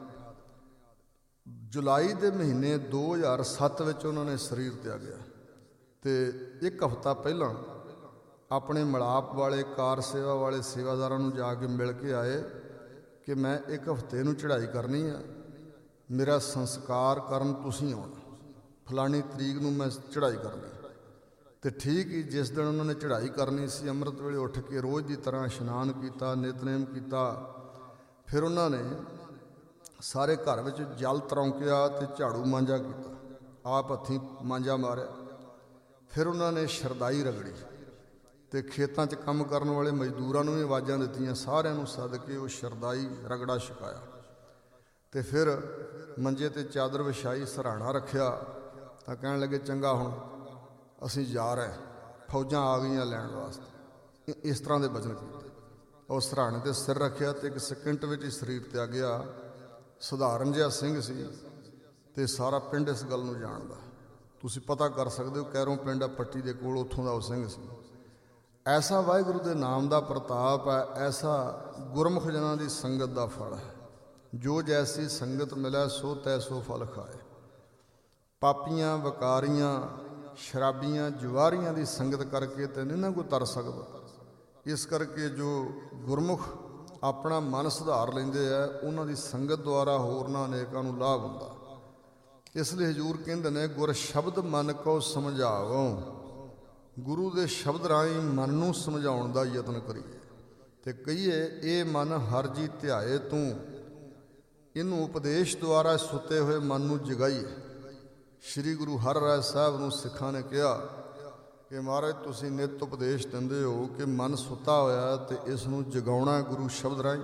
ਜੁਲਾਈ ਦੇ ਮਹੀਨੇ 2007 ਵਿੱਚ ਉਹਨਾਂ ਨੇ ਸਰੀਰ ਤਿਆਗਿਆ, ਅਤੇ 1 ਹਫ਼ਤਾ ਪਹਿਲਾਂ ਆਪਣੇ ਮਿਲਾਪ ਵਾਲੇ ਕਾਰ ਸੇਵਾ ਵਾਲੇ ਸੇਵਾਦਾਰਾਂ ਨੂੰ ਜਾ ਕੇ ਮਿਲ ਕੇ ਆਏ ਕਿ ਮੈਂ 1 ਹਫ਼ਤੇ ਨੂੰ ਚੜ੍ਹਾਈ ਕਰਨੀ ਆ, ਮੇਰਾ ਸੰਸਕਾਰ ਕਰਨ ਤੁਸੀਂ ਆਉਣਾ, ਫਲਾਣੀ ਤਰੀਕ ਨੂੰ ਮੈਂ ਚੜ੍ਹਾਈ ਕਰਨੀ। ਅਤੇ ਠੀਕ ਹੀ ਜਿਸ ਦਿਨ ਉਹਨਾਂ ਨੇ ਚੜ੍ਹਾਈ ਕਰਨੀ ਸੀ, ਅੰਮ੍ਰਿਤ ਵੇਲੇ ਉੱਠ ਕੇ ਰੋਜ਼ ਦੀ ਤਰ੍ਹਾਂ ਇਸ਼ਨਾਨ ਕੀਤਾ, ਨਿਤਨੇਮ ਕੀਤਾ। ਫਿਰ ਉਹਨਾਂ ਨੇ ਸਾਰੇ ਘਰ ਵਿੱਚ ਜਲ ਤਰੌਂਕਿਆ ਅਤੇ ਝਾੜੂ ਮਾਂਜਾ ਕੀਤਾ, ਆਪ ਹੱਥੀਂ ਮਾਂਜਾ ਮਾਰਿਆ। ਫਿਰ ਉਹਨਾਂ ਨੇ ਸ਼ਰਦਾਈ ਰਗੜੀ, ਅਤੇ ਖੇਤਾਂ 'ਚ ਕੰਮ ਕਰਨ ਵਾਲੇ ਮਜ਼ਦੂਰਾਂ ਨੂੰ ਵੀ ਆਵਾਜ਼ਾਂ ਦਿੱਤੀਆਂ, ਸਾਰਿਆਂ ਨੂੰ ਸੱਦ ਕੇ ਉਹ ਸ਼ਰਦਾਈ ਰਗੜਾ ਛਕਾਇਆ। ਅਤੇ ਫਿਰ ਮੰਜੇ 'ਤੇ ਚਾਦਰ ਵਿਛਾਈ, ਸਿਰਹਾਣਾ ਰੱਖਿਆ, ਤਾਂ ਕਹਿਣ ਲੱਗੇ ਚੰਗਾ ਹੁਣ ਅਸੀਂ ਜਾ ਰਹੇ, ਫੌਜਾਂ ਆ ਗਈਆਂ ਲੈਣ ਵਾਸਤੇ। ਇਸ ਤਰ੍ਹਾਂ ਦੇ ਬਚਨ ਕੀਤੇ। ਉਹ ਸਿਰਹਾਣੇ 'ਤੇ ਸਿਰ ਰੱਖਿਆ ਅਤੇ 1 ਸਕਿੰਟ ਵਿੱਚ ਹੀ ਸਰੀਰ ਤਿਆਗਿਆ। ਸਧਾਰਨ ਜਿਹਾ ਸਿੰਘ ਸੀ, ਅਤੇ ਸਾਰਾ ਪਿੰਡ ਇਸ ਗੱਲ ਨੂੰ ਜਾਣਦਾ। ਤੁਸੀਂ ਪਤਾ ਕਰ ਸਕਦੇ ਹੋ, ਕੈਰੋਂ ਪਿੰਡ ਆ ਪੱਟੀ ਦੇ ਕੋਲ, ਉੱਥੋਂ ਦਾ ਉਹ ਸਿੰਘ ਸੀ। ਐਸਾ ਵਾਹਿਗੁਰੂ ਦੇ ਨਾਮ ਦਾ ਪ੍ਰਤਾਪ ਹੈ, ਐਸਾ ਗੁਰਮੁਖ ਜਨਾਂ ਦੀ ਸੰਗਤ ਦਾ ਫਲ ਹੈ। ਜੋ ਜੈਸੀ ਸੰਗਤ ਮਿਲੈ ਸੋ ਤੈਸੋ ਫਲ ਖਾਏ। ਪਾਪੀਆਂ, ਵਕਾਰੀਆਂ, ਸ਼ਰਾਬੀਆਂ, ਜੁਆਰੀਆਂ ਦੀ ਸੰਗਤ ਕਰਕੇ ਤਾਂ ਨਹੀਂ ਨਾ ਕੋਈ ਤਰ ਸਕਦਾ। ਇਸ ਕਰਕੇ ਜੋ ਗੁਰਮੁਖ ਆਪਣਾ ਮਨ ਸੁਧਾਰ ਲੈਂਦੇ ਆ, ਉਹਨਾਂ ਦੀ ਸੰਗਤ ਦੁਆਰਾ ਹੋਰਨਾਂ ਅਨੇਕਾਂ ਨੂੰ ਲਾਭ ਹੁੰਦਾ। ਇਸ ਲਈ ਹਜ਼ੂਰ ਕਹਿੰਦੇ ਨੇ, ਗੁਰ ਸ਼ਬਦ ਮਨ ਕੋ ਸਮਝਾਵੋ। ਗੁਰੂ ਦੇ ਸ਼ਬਦ ਰਾਹੀਂ ਮਨ ਨੂੰ ਸਮਝਾਉਣ ਦਾ ਯਤਨ ਕਰੀਏ, ਅਤੇ ਕਹੀਏ ਇਹ ਮਨ ਹਰ ਜੀ ਧਿਆਏ ਤੂੰ। ਇਹਨੂੰ ਉਪਦੇਸ਼ ਦੁਆਰਾ ਸੁੱਤੇ ਹੋਏ ਮਨ ਨੂੰ ਜਗਾਈਏ। ਸ਼੍ਰੀ ਗੁਰੂ ਹਰਿਰਾਏ ਸਾਹਿਬ ਨੂੰ ਸਿੱਖਾਂ ਨੇ ਕਿਹਾ ਕਿ ਮਹਾਰਾਜ ਤੁਸੀਂ ਨਿੱਤ ਉਪਦੇਸ਼ ਦਿੰਦੇ ਹੋ ਕਿ ਮਨ ਸੁੱਤਾ ਹੋਇਆ ਅਤੇ ਇਸ ਨੂੰ ਜਗਾਉਣਾ ਗੁਰੂ ਸ਼ਬਦ ਰਾਹੀਂ।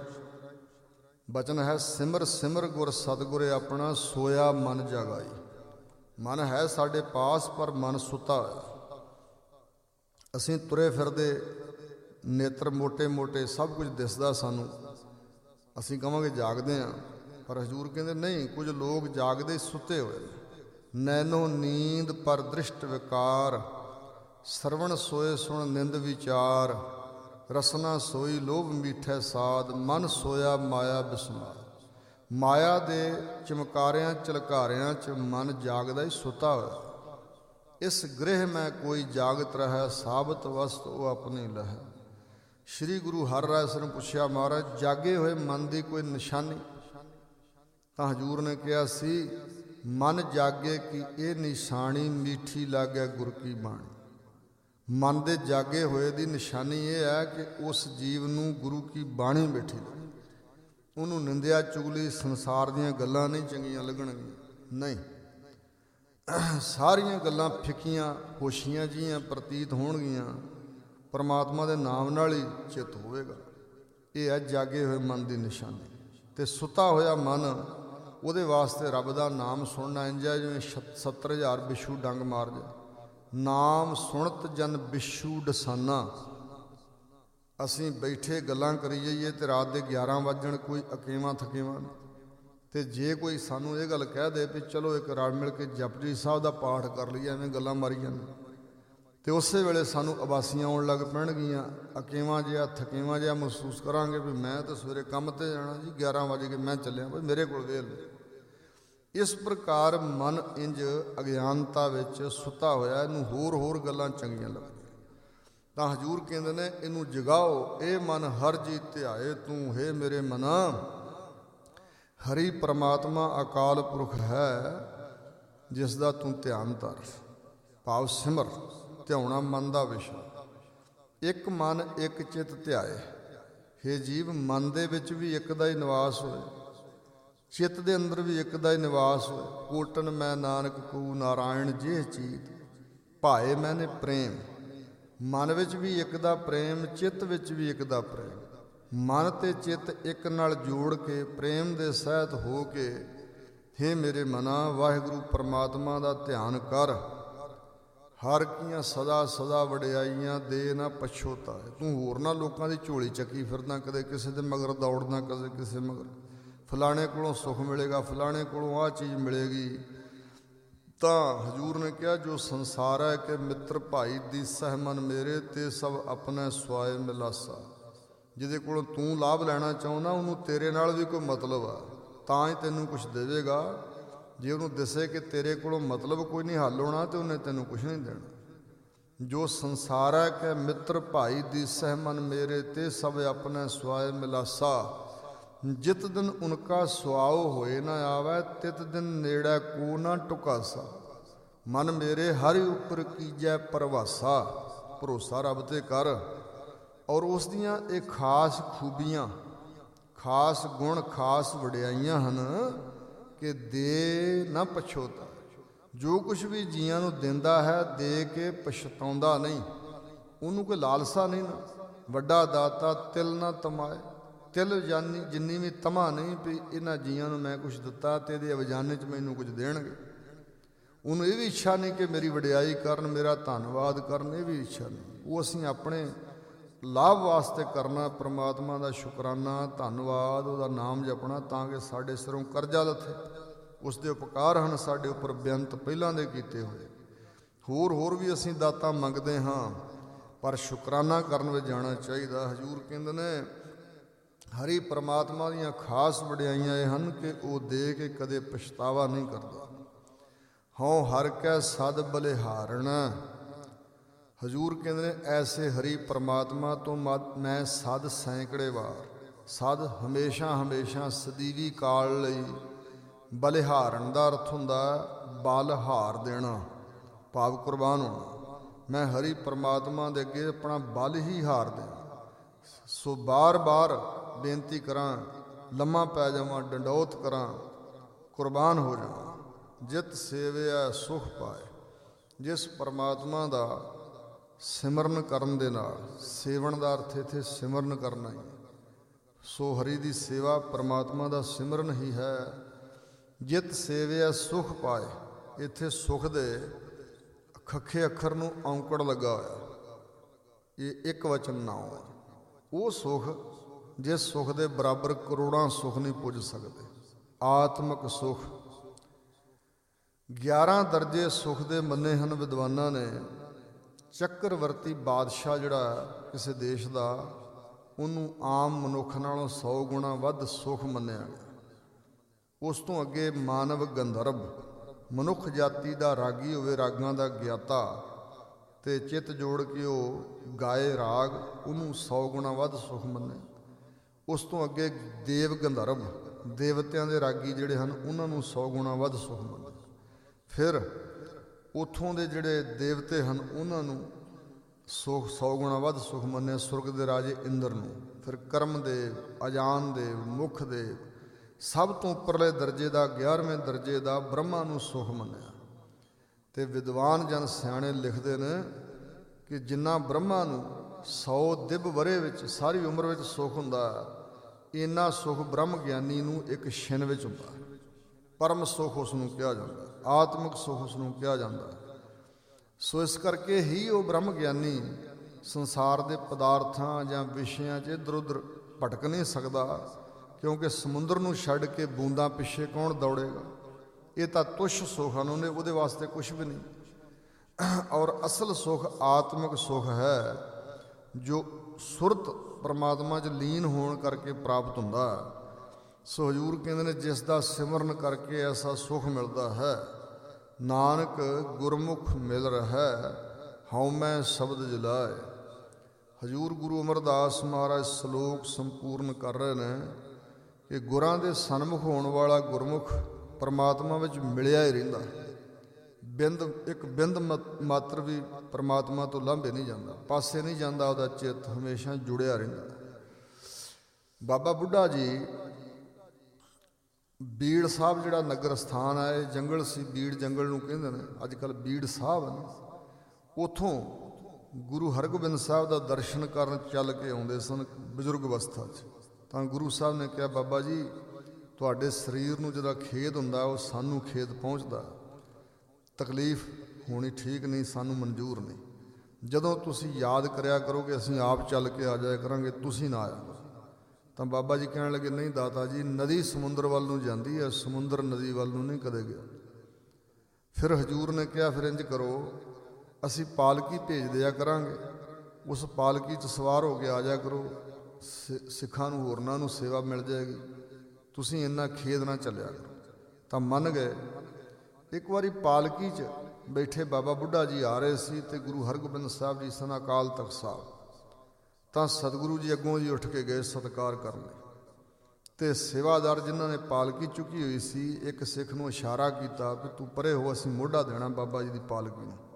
ਬਚਨ ਹੈ, ਸਿਮਰ ਸਿਮਰ ਗੁਰ ਸਤਿਗੁਰੇ ਆਪਣਾ ਸੋਇਆ ਮਨ ਜਗਾਈ। ਮਨ ਹੈ ਸਾਡੇ ਪਾਸ, ਪਰ ਮਨ ਸੁੱਤਾ ਹੋਇਆ। ਅਸੀਂ ਤੁਰੇ ਫਿਰਦੇ, ਨੇਤਰ ਮੋਟੇ ਮੋਟੇ, ਸਭ ਕੁਝ ਦਿਸਦਾ ਸਾਨੂੰ, ਅਸੀਂ ਕਹਾਂਗੇ ਜਾਗਦੇ ਹਾਂ, ਪਰ ਹਜ਼ੂਰ ਕਹਿੰਦੇ ਨਹੀਂ, ਕੁਝ ਲੋਕ ਜਾਗਦੇ ਸੁੱਤੇ ਹੋਏ ਨੇ। ਨੈਨੋ ਨੀਂਦ ਪਰ ਦ੍ਰਿਸ਼ਟ ਵਿਕਾਰ, ਸਰਵਣ ਸੋਏ ਸੁਣ ਨਿੰਦ ਵਿਚਾਰ। ਰਸਨਾ ਸੋਈ ਲੋਭ ਮੀਠੇ ਸਾਧ, ਮਨ ਸੋਇਆ ਮਾਇਆ ਬਿਸਮਾਰ। ਮਾਇਆ ਦੇ ਚਮਕਾਰਿਆਂ ਝਲਕਾਰਿਆਂ 'ਚ ਮਨ ਜਾਗਦਾ ਹੀ ਸੁੱਤਾ ਹੋਇਆ। ਇਸ ਗ੍ਰਹਿ ਮੈਂ ਕੋਈ ਜਾਗਤ ਰਹਿ, ਸਾਬਤ ਵਸਤ ਉਹ ਆਪਣੀ ਲਹਿ। ਸ਼੍ਰੀ ਗੁਰੂ ਹਰਿਰਾਏ ਸਾਹਿਬ ਨੇ ਪੁੱਛਿਆ, ਮਹਾਰਾਜ ਜਾਗੇ ਹੋਏ ਮਨ ਦੀ ਕੋਈ ਨਿਸ਼ਾਨੀ? ਤਾਂ ਹਜ਼ੂਰ ਨੇ ਕਿਹਾ ਸੀ, ਮਨ ਜਾਗੇ ਕਿ ਇਹ ਨਿਸ਼ਾਨੀ, ਮਿੱਠੀ ਲਾਗੇ ਗੁਰ ਕੀ ਬਾਣੀ। ਮਨ ਦੇ ਜਾਗੇ ਹੋਏ ਦੀ ਨਿਸ਼ਾਨੀ ਇਹ ਹੈ ਕਿ ਉਸ ਜੀਵ ਨੂੰ ਗੁਰੂ ਕੀ ਬਾਣੀ ਬੈਠੀ ਲੱਗੇ। ਉਹਨੂੰ ਨਿੰਦਿਆ ਚੁਗਲੀ ਸੰਸਾਰ ਦੀਆਂ ਗੱਲਾਂ ਨਹੀਂ ਚੰਗੀਆਂ ਲੱਗਣਗੀਆਂ, ਨਹੀਂ। ਸਾਰੀਆਂ ਗੱਲਾਂ ਫਿੱਕੀਆਂ ਹੋਸ਼ੀਆਂ ਜਿਹੀਆਂ ਪ੍ਰਤੀਤ ਹੋਣਗੀਆਂ, ਪਰਮਾਤਮਾ ਦੇ ਨਾਮ ਨਾਲ ਹੀ ਚਿੱਤ ਹੋਵੇਗਾ। ਇਹ ਹੈ ਜਾਗੇ ਹੋਏ ਮਨ ਦੀ ਨਿਸ਼ਾਨੀ। ਅਤੇ ਸੁੱਤਾ ਹੋਇਆ ਮਨ, ਉਹਦੇ ਵਾਸਤੇ ਰੱਬ ਦਾ ਨਾਮ ਸੁਣਨਾ ਇੰਝ ਹੈ ਜਿਵੇਂ 70,000 ਬਿੱਛੂ ਡੰਗ ਮਾਰ ਜਾਏ। ਨਾਮ ਸੁਣਤ ਜਨ ਬਿੱਛੂ ਡਸਾਨਾ। ਅਸੀਂ ਬੈਠੇ ਗੱਲਾਂ ਕਰੀ ਜਾਈਏ ਅਤੇ ਰਾਤ ਦੇ 11 ਵੱਜਣ, ਕੋਈ ਅਕੇਵਾਂ ਥਕੇਵਾਂ। ਅਤੇ ਜੇ ਕੋਈ ਸਾਨੂੰ ਇਹ ਗੱਲ ਕਹਿ ਦੇ ਵੀ ਚਲੋ ਇੱਕ ਰਲ ਮਿਲ ਕੇ ਜਪਜੀ ਸਾਹਿਬ ਦਾ ਪਾਠ ਕਰ ਲਈਏ, ਐਵੇਂ ਗੱਲਾਂ ਮਾਰੀ ਜਾਂਦੇ, ਤੇ ਉਸੇ ਵੇਲੇ ਸਾਨੂੰ ਉਬਾਸੀਆਂ ਆਉਣ ਲੱਗ ਪੈਣਗੀਆਂ, ਅਕੇਵਾਂ ਜਿਹਾ ਥਕੇਵਾਂ ਜਿਹਾ ਮਹਿਸੂਸ ਕਰਾਂਗੇ ਵੀ ਮੈਂ ਤਾਂ ਸਵੇਰੇ ਕੰਮ ਤੇ ਜਾਣਾ ਜੀ, 11 ਵਜੇ ਕੇ ਮੈਂ ਚੱਲਿਆ, ਬਈ ਮੇਰੇ ਕੋਲ ਵੇਲ ਨਹੀਂ। ਇਸ ਪ੍ਰਕਾਰ ਮਨ ਇੰਜ ਅਗਿਆਨਤਾ ਵਿੱਚ ਸੁੱਤਾ ਹੋਇਆ, ਇਹਨੂੰ ਹੋਰ ਗੱਲਾਂ ਚੰਗੀਆਂ ਲੱਗਦੀਆਂ। ਤਾਂ ਹਜ਼ੂਰ ਕਹਿੰਦੇ ਨੇ ਇਹਨੂੰ ਜਗਾਓ, ਇਹ ਮਨ ਹਰ ਜੀ ਧਿਆਏ ਤੂੰ, ਹੈ ਮੇਰੇ ਮਨਾ ਹਰੀ ਪਰਮਾਤਮਾ ਅਕਾਲ ਪੁਰਖ ਹੈ ਜਿਸ ਦਾ ਤੂੰ ਧਿਆਨ ਧਰ। ਭਾਵ ਸਿਮਰ, ਧਿਆਉਣਾ ਮਨ ਦਾ ਵਿਸ਼ਾ। ਇੱਕ ਮਨ ਇੱਕ ਚਿੱਤ ਧਿਆਏ। ਹੇ ਜੀਵ, ਮਨ ਦੇ ਵਿੱਚ ਵੀ ਇੱਕ ਦਾ ਹੀ ਨਿਵਾਸ ਹੋਏ, ਚਿੱਤ ਦੇ ਅੰਦਰ ਵੀ ਇੱਕ ਦਾ ਹੀ ਨਿਵਾਸ ਹੋਏ। ਕੋਟਨ ਮੈਂ ਨਾਨਕ ਕੂ ਨਾਰਾਇਣ ਜੇ ਚੀਤ ਭਾਏ ਮੈਨੇ ਪ੍ਰੇਮ। ਮਨ ਵਿੱਚ ਵੀ ਇੱਕ ਦਾ ਪ੍ਰੇਮ, ਚਿੱਤ ਵਿੱਚ ਵੀ ਇੱਕ ਦਾ ਪ੍ਰੇਮ। ਮਨ ਤੇ ਚਿੱਤ ਇੱਕ ਨਾਲ ਜੋੜ ਕੇ ਪ੍ਰੇਮ ਦੇ ਸਹਿਤ ਹੋ ਕੇ, ਹੇ ਮੇਰੇ ਮਨਾ ਵਾਹਿਗੁਰੂ ਪਰਮਾਤਮਾ ਦਾ ਧਿਆਨ ਕਰ। ਹਰ ਕੀਆਂ ਸਦਾ ਸਦਾ ਵਡਿਆਈਆਂ ਦੇ ਨਾ ਪਛੋਤਾ। ਤੂੰ ਹੋਰ ਨਾ ਲੋਕਾਂ ਦੀ ਝੋਲੀ ਚੱਕੀ ਫਿਰਦਾ, ਕਦੇ ਕਿਸੇ ਦੇ ਮਗਰ ਦੌੜਨਾ, ਕਦੇ ਕਿਸੇ ਮਗਰ ਫਲਾਣੇ ਕੋਲੋਂ ਸੁੱਖ ਮਿਲੇਗਾ, ਫਲਾਣੇ ਕੋਲੋਂ ਆਹ ਚੀਜ਼ ਮਿਲੇਗੀ। ਤਾਂ ਹਜ਼ੂਰ ਨੇ ਕਿਹਾ ਜੋ ਸੰਸਾਰ ਹੈ ਕਿ ਮਿੱਤਰ ਭਾਈ ਦੀਸਹਿ ਮਨ ਮੇਰੇ ਤੇ ਸਭ ਆਪਣੇ ਸੁਆਏ ਮਿਲਾਸਾ। ਜਿਹਦੇ ਕੋਲੋਂ ਤੂੰ ਲਾਭ ਲੈਣਾ ਚਾਹੁੰਦਾ ਉਹਨੂੰ ਤੇਰੇ ਨਾਲ ਵੀ ਕੋਈ ਮਤਲਬ ਆ, ਤਾਂ ਹੀ ਤੈਨੂੰ ਕੁਛ ਦੇਵੇਗਾ। ਜੇ ਉਹਨੂੰ ਦਿਸੇ ਕਿ ਤੇਰੇ ਕੋਲੋਂ ਮਤਲਬ ਕੋਈ ਨਹੀਂ ਹੱਲ ਹੋਣਾ ਤੇ ਉਹਨੇ ਤੈਨੂੰ ਕੁਛ ਨਹੀਂ ਦੇਣਾ। ਜੋ ਸੰਸਾਰ ਹੈ ਕਿ ਮਿੱਤਰ ਭਾਈ ਦੀਸਹਿ ਮਨ ਮੇਰੇ ਤੇ ਸਭ ਆਪਣੇ ਸੁਆਏ ਮਿਲਾਸਾ। ਜਿਤ ਦਿਨ ਉਨਕਾ ਸੁਆਓ ਹੋਏ ਨਾ ਆਵੈ, ਤਿਤ ਦਿਨ ਨੇੜੇ ਕੋ ਨਾ ਟੁਕਾਸਾ। ਮਨ ਮੇਰੇ ਹਰਿ ਉੱਪਰ ਕੀਜੈ ਪਰਵਾਸਾ। ਭਰੋਸਾ ਰੱਬ ਤੇ ਕਰ। ਔਰ ਉਸ ਦੀਆਂ ਇਹ ਖਾਸ ਖੂਬੀਆਂ, ਖਾਸ ਗੁਣ, ਖਾਸ ਵਡਿਆਈਆਂ ਹਨ ਕਿ ਦੇ ਨਾ ਪਛੋਤਾ। ਜੋ ਕੁਛ ਵੀ ਜੀਆਂ ਨੂੰ ਦਿੰਦਾ ਹੈ ਦੇ ਕੇ ਪਛਤਾਉਂਦਾ ਨਹੀਂ, ਉਹਨੂੰ ਕੋਈ ਲਾਲਸਾ ਨਹੀਂ ਨਾ। ਵੱਡਾ ਦਾਤਾ ਤਿਲ ਨਾ ਤਮਾਏ। ਤਿਲ ਜਿੰਨੀ ਵੀ ਤਮਾ ਨਹੀਂ ਵੀ ਇਹਨਾਂ ਜੀਆਂ ਨੂੰ ਮੈਂ ਕੁਛ ਦਿੱਤਾ ਤੇ ਇਹਦੇ ਅਵਜਾਨੇ 'ਚ ਮੈਨੂੰ ਕੁਝ ਦੇਣਗੇ। ਉਹਨੂੰ ਇਹ ਵੀ ਇੱਛਾ ਨਹੀਂ ਕਿ ਮੇਰੀ ਵਡਿਆਈ ਕਰਨ, ਮੇਰਾ ਧੰਨਵਾਦ ਕਰਨ, ਇਹ ਵੀ ਇੱਛਾ ਨਹੀਂ। ਉਹ ਅਸੀਂ ਆਪਣੇ ਲਾਭ ਵਾਸਤੇ ਕਰਨਾ, ਪਰਮਾਤਮਾ ਦਾ ਸ਼ੁਕਰਾਨਾ, ਧੰਨਵਾਦ, ਉਹਦਾ ਨਾਮ ਜਪਣਾ ਤਾਂ ਕਿ ਸਾਡੇ ਸਿਰੋਂ ਕਰਜ਼ਾ ਲੱਥੇ। ਉਸ ਦੇ ਉਪਕਾਰ ਹਨ ਸਾਡੇ ਉੱਪਰ ਬੇਅੰਤ ਪਹਿਲਾਂ ਦੇ ਕੀਤੇ ਹੋਏ। ਹੋਰ ਵੀ ਅਸੀਂ ਦਾਤਾਂ ਮੰਗਦੇ ਹਾਂ, ਪਰ ਸ਼ੁਕਰਾਨਾ ਕਰਨ ਵਿੱਚ ਜਾਣਾ ਚਾਹੀਦਾ। ਹਜ਼ੂਰ ਕਹਿੰਦੇ ਨੇ ਹਰੀ ਪਰਮਾਤਮਾ ਦੀਆਂ ਖਾਸ ਵਡਿਆਈਆਂ ਇਹ ਹਨ ਕਿ ਉਹ ਦੇ ਕੇ ਕਦੇ ਪਛਤਾਵਾ ਨਹੀਂ ਕਰਦਾ। ਹਉ ਹਰ ਕੈ ਸਦ ਬਲਿਹਾਰਣ। ਹਜ਼ੂਰ ਕਹਿੰਦੇ ਨੇ ਐਸੇ ਹਰੀ ਪਰਮਾਤਮਾ ਤੋਂ ਮੈਂ ਸਦ ਸੈਂਕੜੇ ਵਾਰ, ਸਦ ਹਮੇਸ਼ਾ ਸਦੀਵੀ ਕਾਲ ਲਈ। ਬਲਿਹਾਰਨ ਦਾ ਅਰਥ ਹੁੰਦਾ ਬਲ ਹਾਰ ਦੇਣਾ, ਭਾਵ ਕੁਰਬਾਨ ਹੋਣਾ। ਮੈਂ ਹਰੀ ਪਰਮਾਤਮਾ ਦੇ ਅੱਗੇ ਆਪਣਾ ਬਲ ਹੀ ਹਾਰ ਦੇਣਾ। ਸੋ ਬਾਰ ਬੇਨਤੀ ਕਰਾਂ, ਲੰਮਾ ਪੈ ਜਾਵਾਂ, ਡੰਡੌਤ ਕਰਾਂ, ਕੁਰਬਾਨ ਹੋ ਜਾਵਾਂ। ਜਿਤ ਸੇਵਿਆ ਸੁਖ ਪਾਏ। ਜਿਸ ਪਰਮਾਤਮਾ ਦਾ ਸਿਮਰਨ ਕਰਨ ਦੇ ਨਾਲ, ਸੇਵਨ ਦਾ ਅਰਥ ਇੱਥੇ ਸਿਮਰਨ ਕਰਨਾ ਹੀ। ਸੋ ਹਰੀ ਦੀ ਸੇਵਾ ਪਰਮਾਤਮਾ ਦਾ ਸਿਮਰਨ ਹੀ ਹੈ। ਜਿਤ ਸੇਵਿਆ ਸੁਖ ਪਾਏ। ਇੱਥੇ ਸੁਖ ਦੇ ਖੱਖੇ ਅੱਖਰ ਨੂੰ ਔਂਕੜ ਲੱਗਾ ਹੋਇਆ, ਇਹ ਇੱਕ ਵਚਨ ਨਾਉ ਹੈ। ਉਹ ਸੁਖ ਜਿਸ ਸੁਖ ਦੇ ਬਰਾਬਰ ਕਰੋੜਾਂ ਸੁਖ ਨਹੀਂ ਪੁੱਜ ਸਕਦੇ। ਆਤਮਿਕ ਸੁਖ 11 ਦਰਜੇ ਸੁਖ ਦੇ ਮੰਨੇ ਹਨ ਵਿਦਵਾਨਾਂ ਨੇ। ਚੱਕਰਵਰਤੀ ਬਾਦਸ਼ਾਹ ਜਿਹੜਾ ਕਿਸੇ ਦੇਸ਼ ਦਾ, ਉਹਨੂੰ ਆਮ ਮਨੁੱਖ ਨਾਲੋਂ 100 ਗੁਣਾ ਵੱਧ ਸੁਖ ਮੰਨਿਆ ਗਿਆ। ਉਸ ਤੋਂ ਅੱਗੇ ਮਾਨਵ ਗੰਧਰਵ, ਮਨੁੱਖ ਜਾਤੀ ਦਾ ਰਾਗੀ ਹੋਵੇ, ਰਾਗਾਂ ਦਾ ਗਿਆਤਾ ਤੇ ਚਿੱਤ ਜੋੜ ਕੇ ਉਹ ਗਾਏ ਰਾਗ, ਉਹਨੂੰ 100 ਗੁਣਾ ਵੱਧ ਸੁਖ ਮੰਨੇ। ਉਸ ਤੋਂ ਅੱਗੇ ਦੇਵ ਗੰਧਰਵ, ਦੇਵਤਿਆਂ ਦੇ ਰਾਗੀ ਜਿਹੜੇ ਹਨ ਉਹਨਾਂ ਨੂੰ 100 ਗੁਣਾ ਵੱਧ ਸੁਖ ਮੰਨੇ। ਫਿਰ ਉੱਥੋਂ ਦੇ ਜਿਹੜੇ ਦੇਵਤੇ ਹਨ ਉਹਨਾਂ ਨੂੰ 100 ਗੁਣਾ ਵੱਧ ਸੁਖ ਮੰਨਿਆ। ਸੁਰਗ ਦੇ ਰਾਜੇ ਇੰਦਰ ਨੂੰ, ਫਿਰ ਕਰਮਦੇਵ, ਅਜਾਨ ਦੇਵ, ਮੁਖ ਦੇਵ, ਸਭ ਤੋਂ ਉੱਪਰਲੇ ਦਰਜੇ ਦਾ 11ਵੇਂ ਦਰਜੇ ਦਾ ਬ੍ਰਹਮਾ ਨੂੰ ਸੁਖ ਮੰਨਿਆ। ਤੇ ਵਿਦਵਾਨ ਜਨ ਸਿਆਣੇ ਲਿਖਦੇ ਨੇ ਕਿ ਜਿੰਨਾ ਬ੍ਰਹਮਾ ਨੂੰ 100 ਦਿਵ ਵਰੇ ਵਿੱਚ ਸਾਰੀ ਉਮਰ ਵਿੱਚ ਸੁਖ ਹੁੰਦਾ, ਇੰਨਾ ਸੁਖ ਬ੍ਰਹਮ ਗਿਆਨੀ ਨੂੰ ਇੱਕ ਛਿਨ ਵਿੱਚ ਹੁੰਦਾ। ਪਰਮ ਸੁਖ ਉਸ ਨੂੰ ਕਿਹਾ ਜਾਂਦਾ, ਆਤਮਿਕ ਸੁਖ ਉਸ ਨੂੰ ਕਿਹਾ ਜਾਂਦਾ। ਸੋ ਇਸ ਕਰਕੇ ਹੀ ਉਹ ਬ੍ਰਹਮ ਗਿਆਨੀ ਸੰਸਾਰ ਦੇ ਪਦਾਰਥਾਂ ਜਾਂ ਵਿਸ਼ਿਆਂ 'ਚ ਇੱਧਰ ਉੱਧਰ ਭਟਕ ਨਹੀਂ ਸਕਦਾ, ਕਿਉਂਕਿ ਸਮੁੰਦਰ ਨੂੰ ਛੱਡ ਕੇ ਬੂੰਦਾਂ ਪਿੱਛੇ ਕੌਣ ਦੌੜੇਗਾ। ਇਹ ਤਾਂ ਤੁੱਛ ਸੁਖ ਹਨ, ਉਹਦੇ ਵਾਸਤੇ ਕੁਛ ਵੀ ਨਹੀਂ। ਔਰ ਅਸਲ ਸੁਖ ਆਤਮਿਕ ਸੁਖ ਹੈ ਜੋ ਸੁਰਤ ਪਰਮਾਤਮਾ 'ਚ ਲੀਨ ਹੋਣ ਕਰਕੇ ਪ੍ਰਾਪਤ ਹੁੰਦਾ। ਸੋ ਹਜ਼ੂਰ ਕਹਿੰਦੇ ਨੇ ਜਿਸ ਦਾ ਸਿਮਰਨ ਕਰਕੇ ਐਸਾ ਸੁਖ ਮਿਲਦਾ ਹੈ, ਨਾਨਕ ਗੁਰਮੁਖ ਮਿਲ ਰਿਹਾ ਹਉ ਮੈਂ ਸ਼ਬਦ ਜਲਾਏ। ਹਜ਼ੂਰ ਗੁਰੂ ਅਮਰਦਾਸ ਮਹਾਰਾਜ ਸ਼ਲੋਕ ਸੰਪੂਰਨ ਕਰ ਰਹੇ ਨੇ ਕਿ ਗੁਰਾਂ ਦੇ ਸਨਮੁਖ ਹੋਣ ਵਾਲਾ ਗੁਰਮੁਖ ਪਰਮਾਤਮਾ ਵਿੱਚ ਮਿਲਿਆ ਹੀ ਰਹਿੰਦਾ, ਇੱਕ ਬਿੰਦ ਮਾਤਰ ਵੀ ਪਰਮਾਤਮਾ ਤੋਂ ਲਾਂਭੇ ਨਹੀਂ ਜਾਂਦਾ, ਪਾਸੇ ਨਹੀਂ ਜਾਂਦਾ, ਉਹਦਾ ਚਿੱਤ ਹਮੇਸ਼ਾ ਜੁੜਿਆ ਰਹਿੰਦਾ। ਬਾਬਾ ਬੁੱਢਾ ਜੀ ਬੀੜ ਸਾਹਿਬ ਜਿਹੜਾ ਨਗਰ ਸਥਾਨ ਹੈ, ਜੰਗਲ ਸੀ, ਬੀੜ ਜੰਗਲ ਨੂੰ ਕਹਿੰਦੇ ਨੇ, ਅੱਜ ਕੱਲ੍ਹ ਬੀੜ ਸਾਹਿਬ ਨੇ। ਉੱਥੋਂ ਗੁਰੂ ਹਰਗੋਬਿੰਦ ਸਾਹਿਬ ਦਾ ਦਰਸ਼ਨ ਕਰਨ ਚੱਲ ਕੇ ਆਉਂਦੇ ਸਨ ਬਜ਼ੁਰਗ ਅਵਸਥਾ 'ਚ। ਤਾਂ ਗੁਰੂ ਸਾਹਿਬ ਨੇ ਕਿਹਾ, ਬਾਬਾ ਜੀ ਤੁਹਾਡੇ ਸਰੀਰ ਨੂੰ ਜਿਹੜਾ ਖੇਦ ਹੁੰਦਾ ਉਹ ਸਾਨੂੰ ਖੇਦ ਪਹੁੰਚਦਾ, ਤਕਲੀਫ ਹੋਣੀ ਠੀਕ ਨਹੀਂ, ਸਾਨੂੰ ਮਨਜ਼ੂਰ ਨਹੀਂ। ਜਦੋਂ ਤੁਸੀਂ ਯਾਦ ਕਰਿਆ ਕਰੋਗੇ ਅਸੀਂ ਆਪ ਚੱਲ ਕੇ ਆ ਜਾਇਆ ਕਰਾਂਗੇ, ਤੁਸੀਂ ਨਾ ਆਇਆ। ਤਾਂ ਬਾਬਾ ਜੀ ਕਹਿਣ ਲੱਗੇ, ਨਹੀਂ ਦਾਤਾ ਜੀ, ਨਦੀ ਸਮੁੰਦਰ ਵੱਲ ਨੂੰ ਜਾਂਦੀ ਹੈ, ਸਮੁੰਦਰ ਨਦੀ ਵੱਲ ਨੂੰ ਨਹੀਂ ਕਦੇ ਗਿਆ। ਫਿਰ ਹਜ਼ੂਰ ਨੇ ਕਿਹਾ, ਫਿਰ ਇੰਝ ਕਰੋ, ਅਸੀਂ ਪਾਲਕੀ ਭੇਜ ਦਿਆ ਕਰਾਂਗੇ, ਉਸ ਪਾਲਕੀ 'ਚ ਸਵਾਰ ਹੋ ਕੇ ਆ ਜਾਇਆ ਕਰੋ, ਸਿੱਖਾਂ ਨੂੰ ਹੋਰਨਾਂ ਨੂੰ ਸੇਵਾ ਮਿਲ ਜਾਏਗੀ, ਤੁਸੀਂ ਇੰਨਾ ਖੇਦ ਨਾ ਚੱਲਿਆ ਕਰੋ। ਤਾਂ ਮੰਨ ਗਏ। ਇੱਕ ਵਾਰੀ ਪਾਲਕੀ 'ਚ ਬੈਠੇ ਬਾਬਾ ਬੁੱਢਾ ਜੀ ਆ ਰਹੇ ਸੀ ਅਤੇ ਗੁਰੂ ਹਰਗੋਬਿੰਦ ਸਾਹਿਬ ਜੀ ਸਨ ਅਕਾਲ ਤਖਤ ਸਾਹਿਬ। ਤਾਂ ਸਤਿਗੁਰੂ ਜੀ ਅੱਗੋਂ ਜੀ ਉੱਠ ਕੇ ਗਏ ਸਤਿਕਾਰ ਕਰਨ ਲਈ, ਅਤੇ ਸੇਵਾਦਾਰ ਜਿਨ੍ਹਾਂ ਨੇ ਪਾਲਕੀ ਚੁੱਕੀ ਹੋਈ ਸੀ, ਇੱਕ ਸਿੱਖ ਨੂੰ ਇਸ਼ਾਰਾ ਕੀਤਾ ਵੀ ਤੂੰ ਪਰੇ ਹੋ, ਅਸੀਂ ਮੋਢਾ ਦੇਣਾ ਬਾਬਾ ਜੀ ਦੀ ਪਾਲਕੀ ਨੂੰ।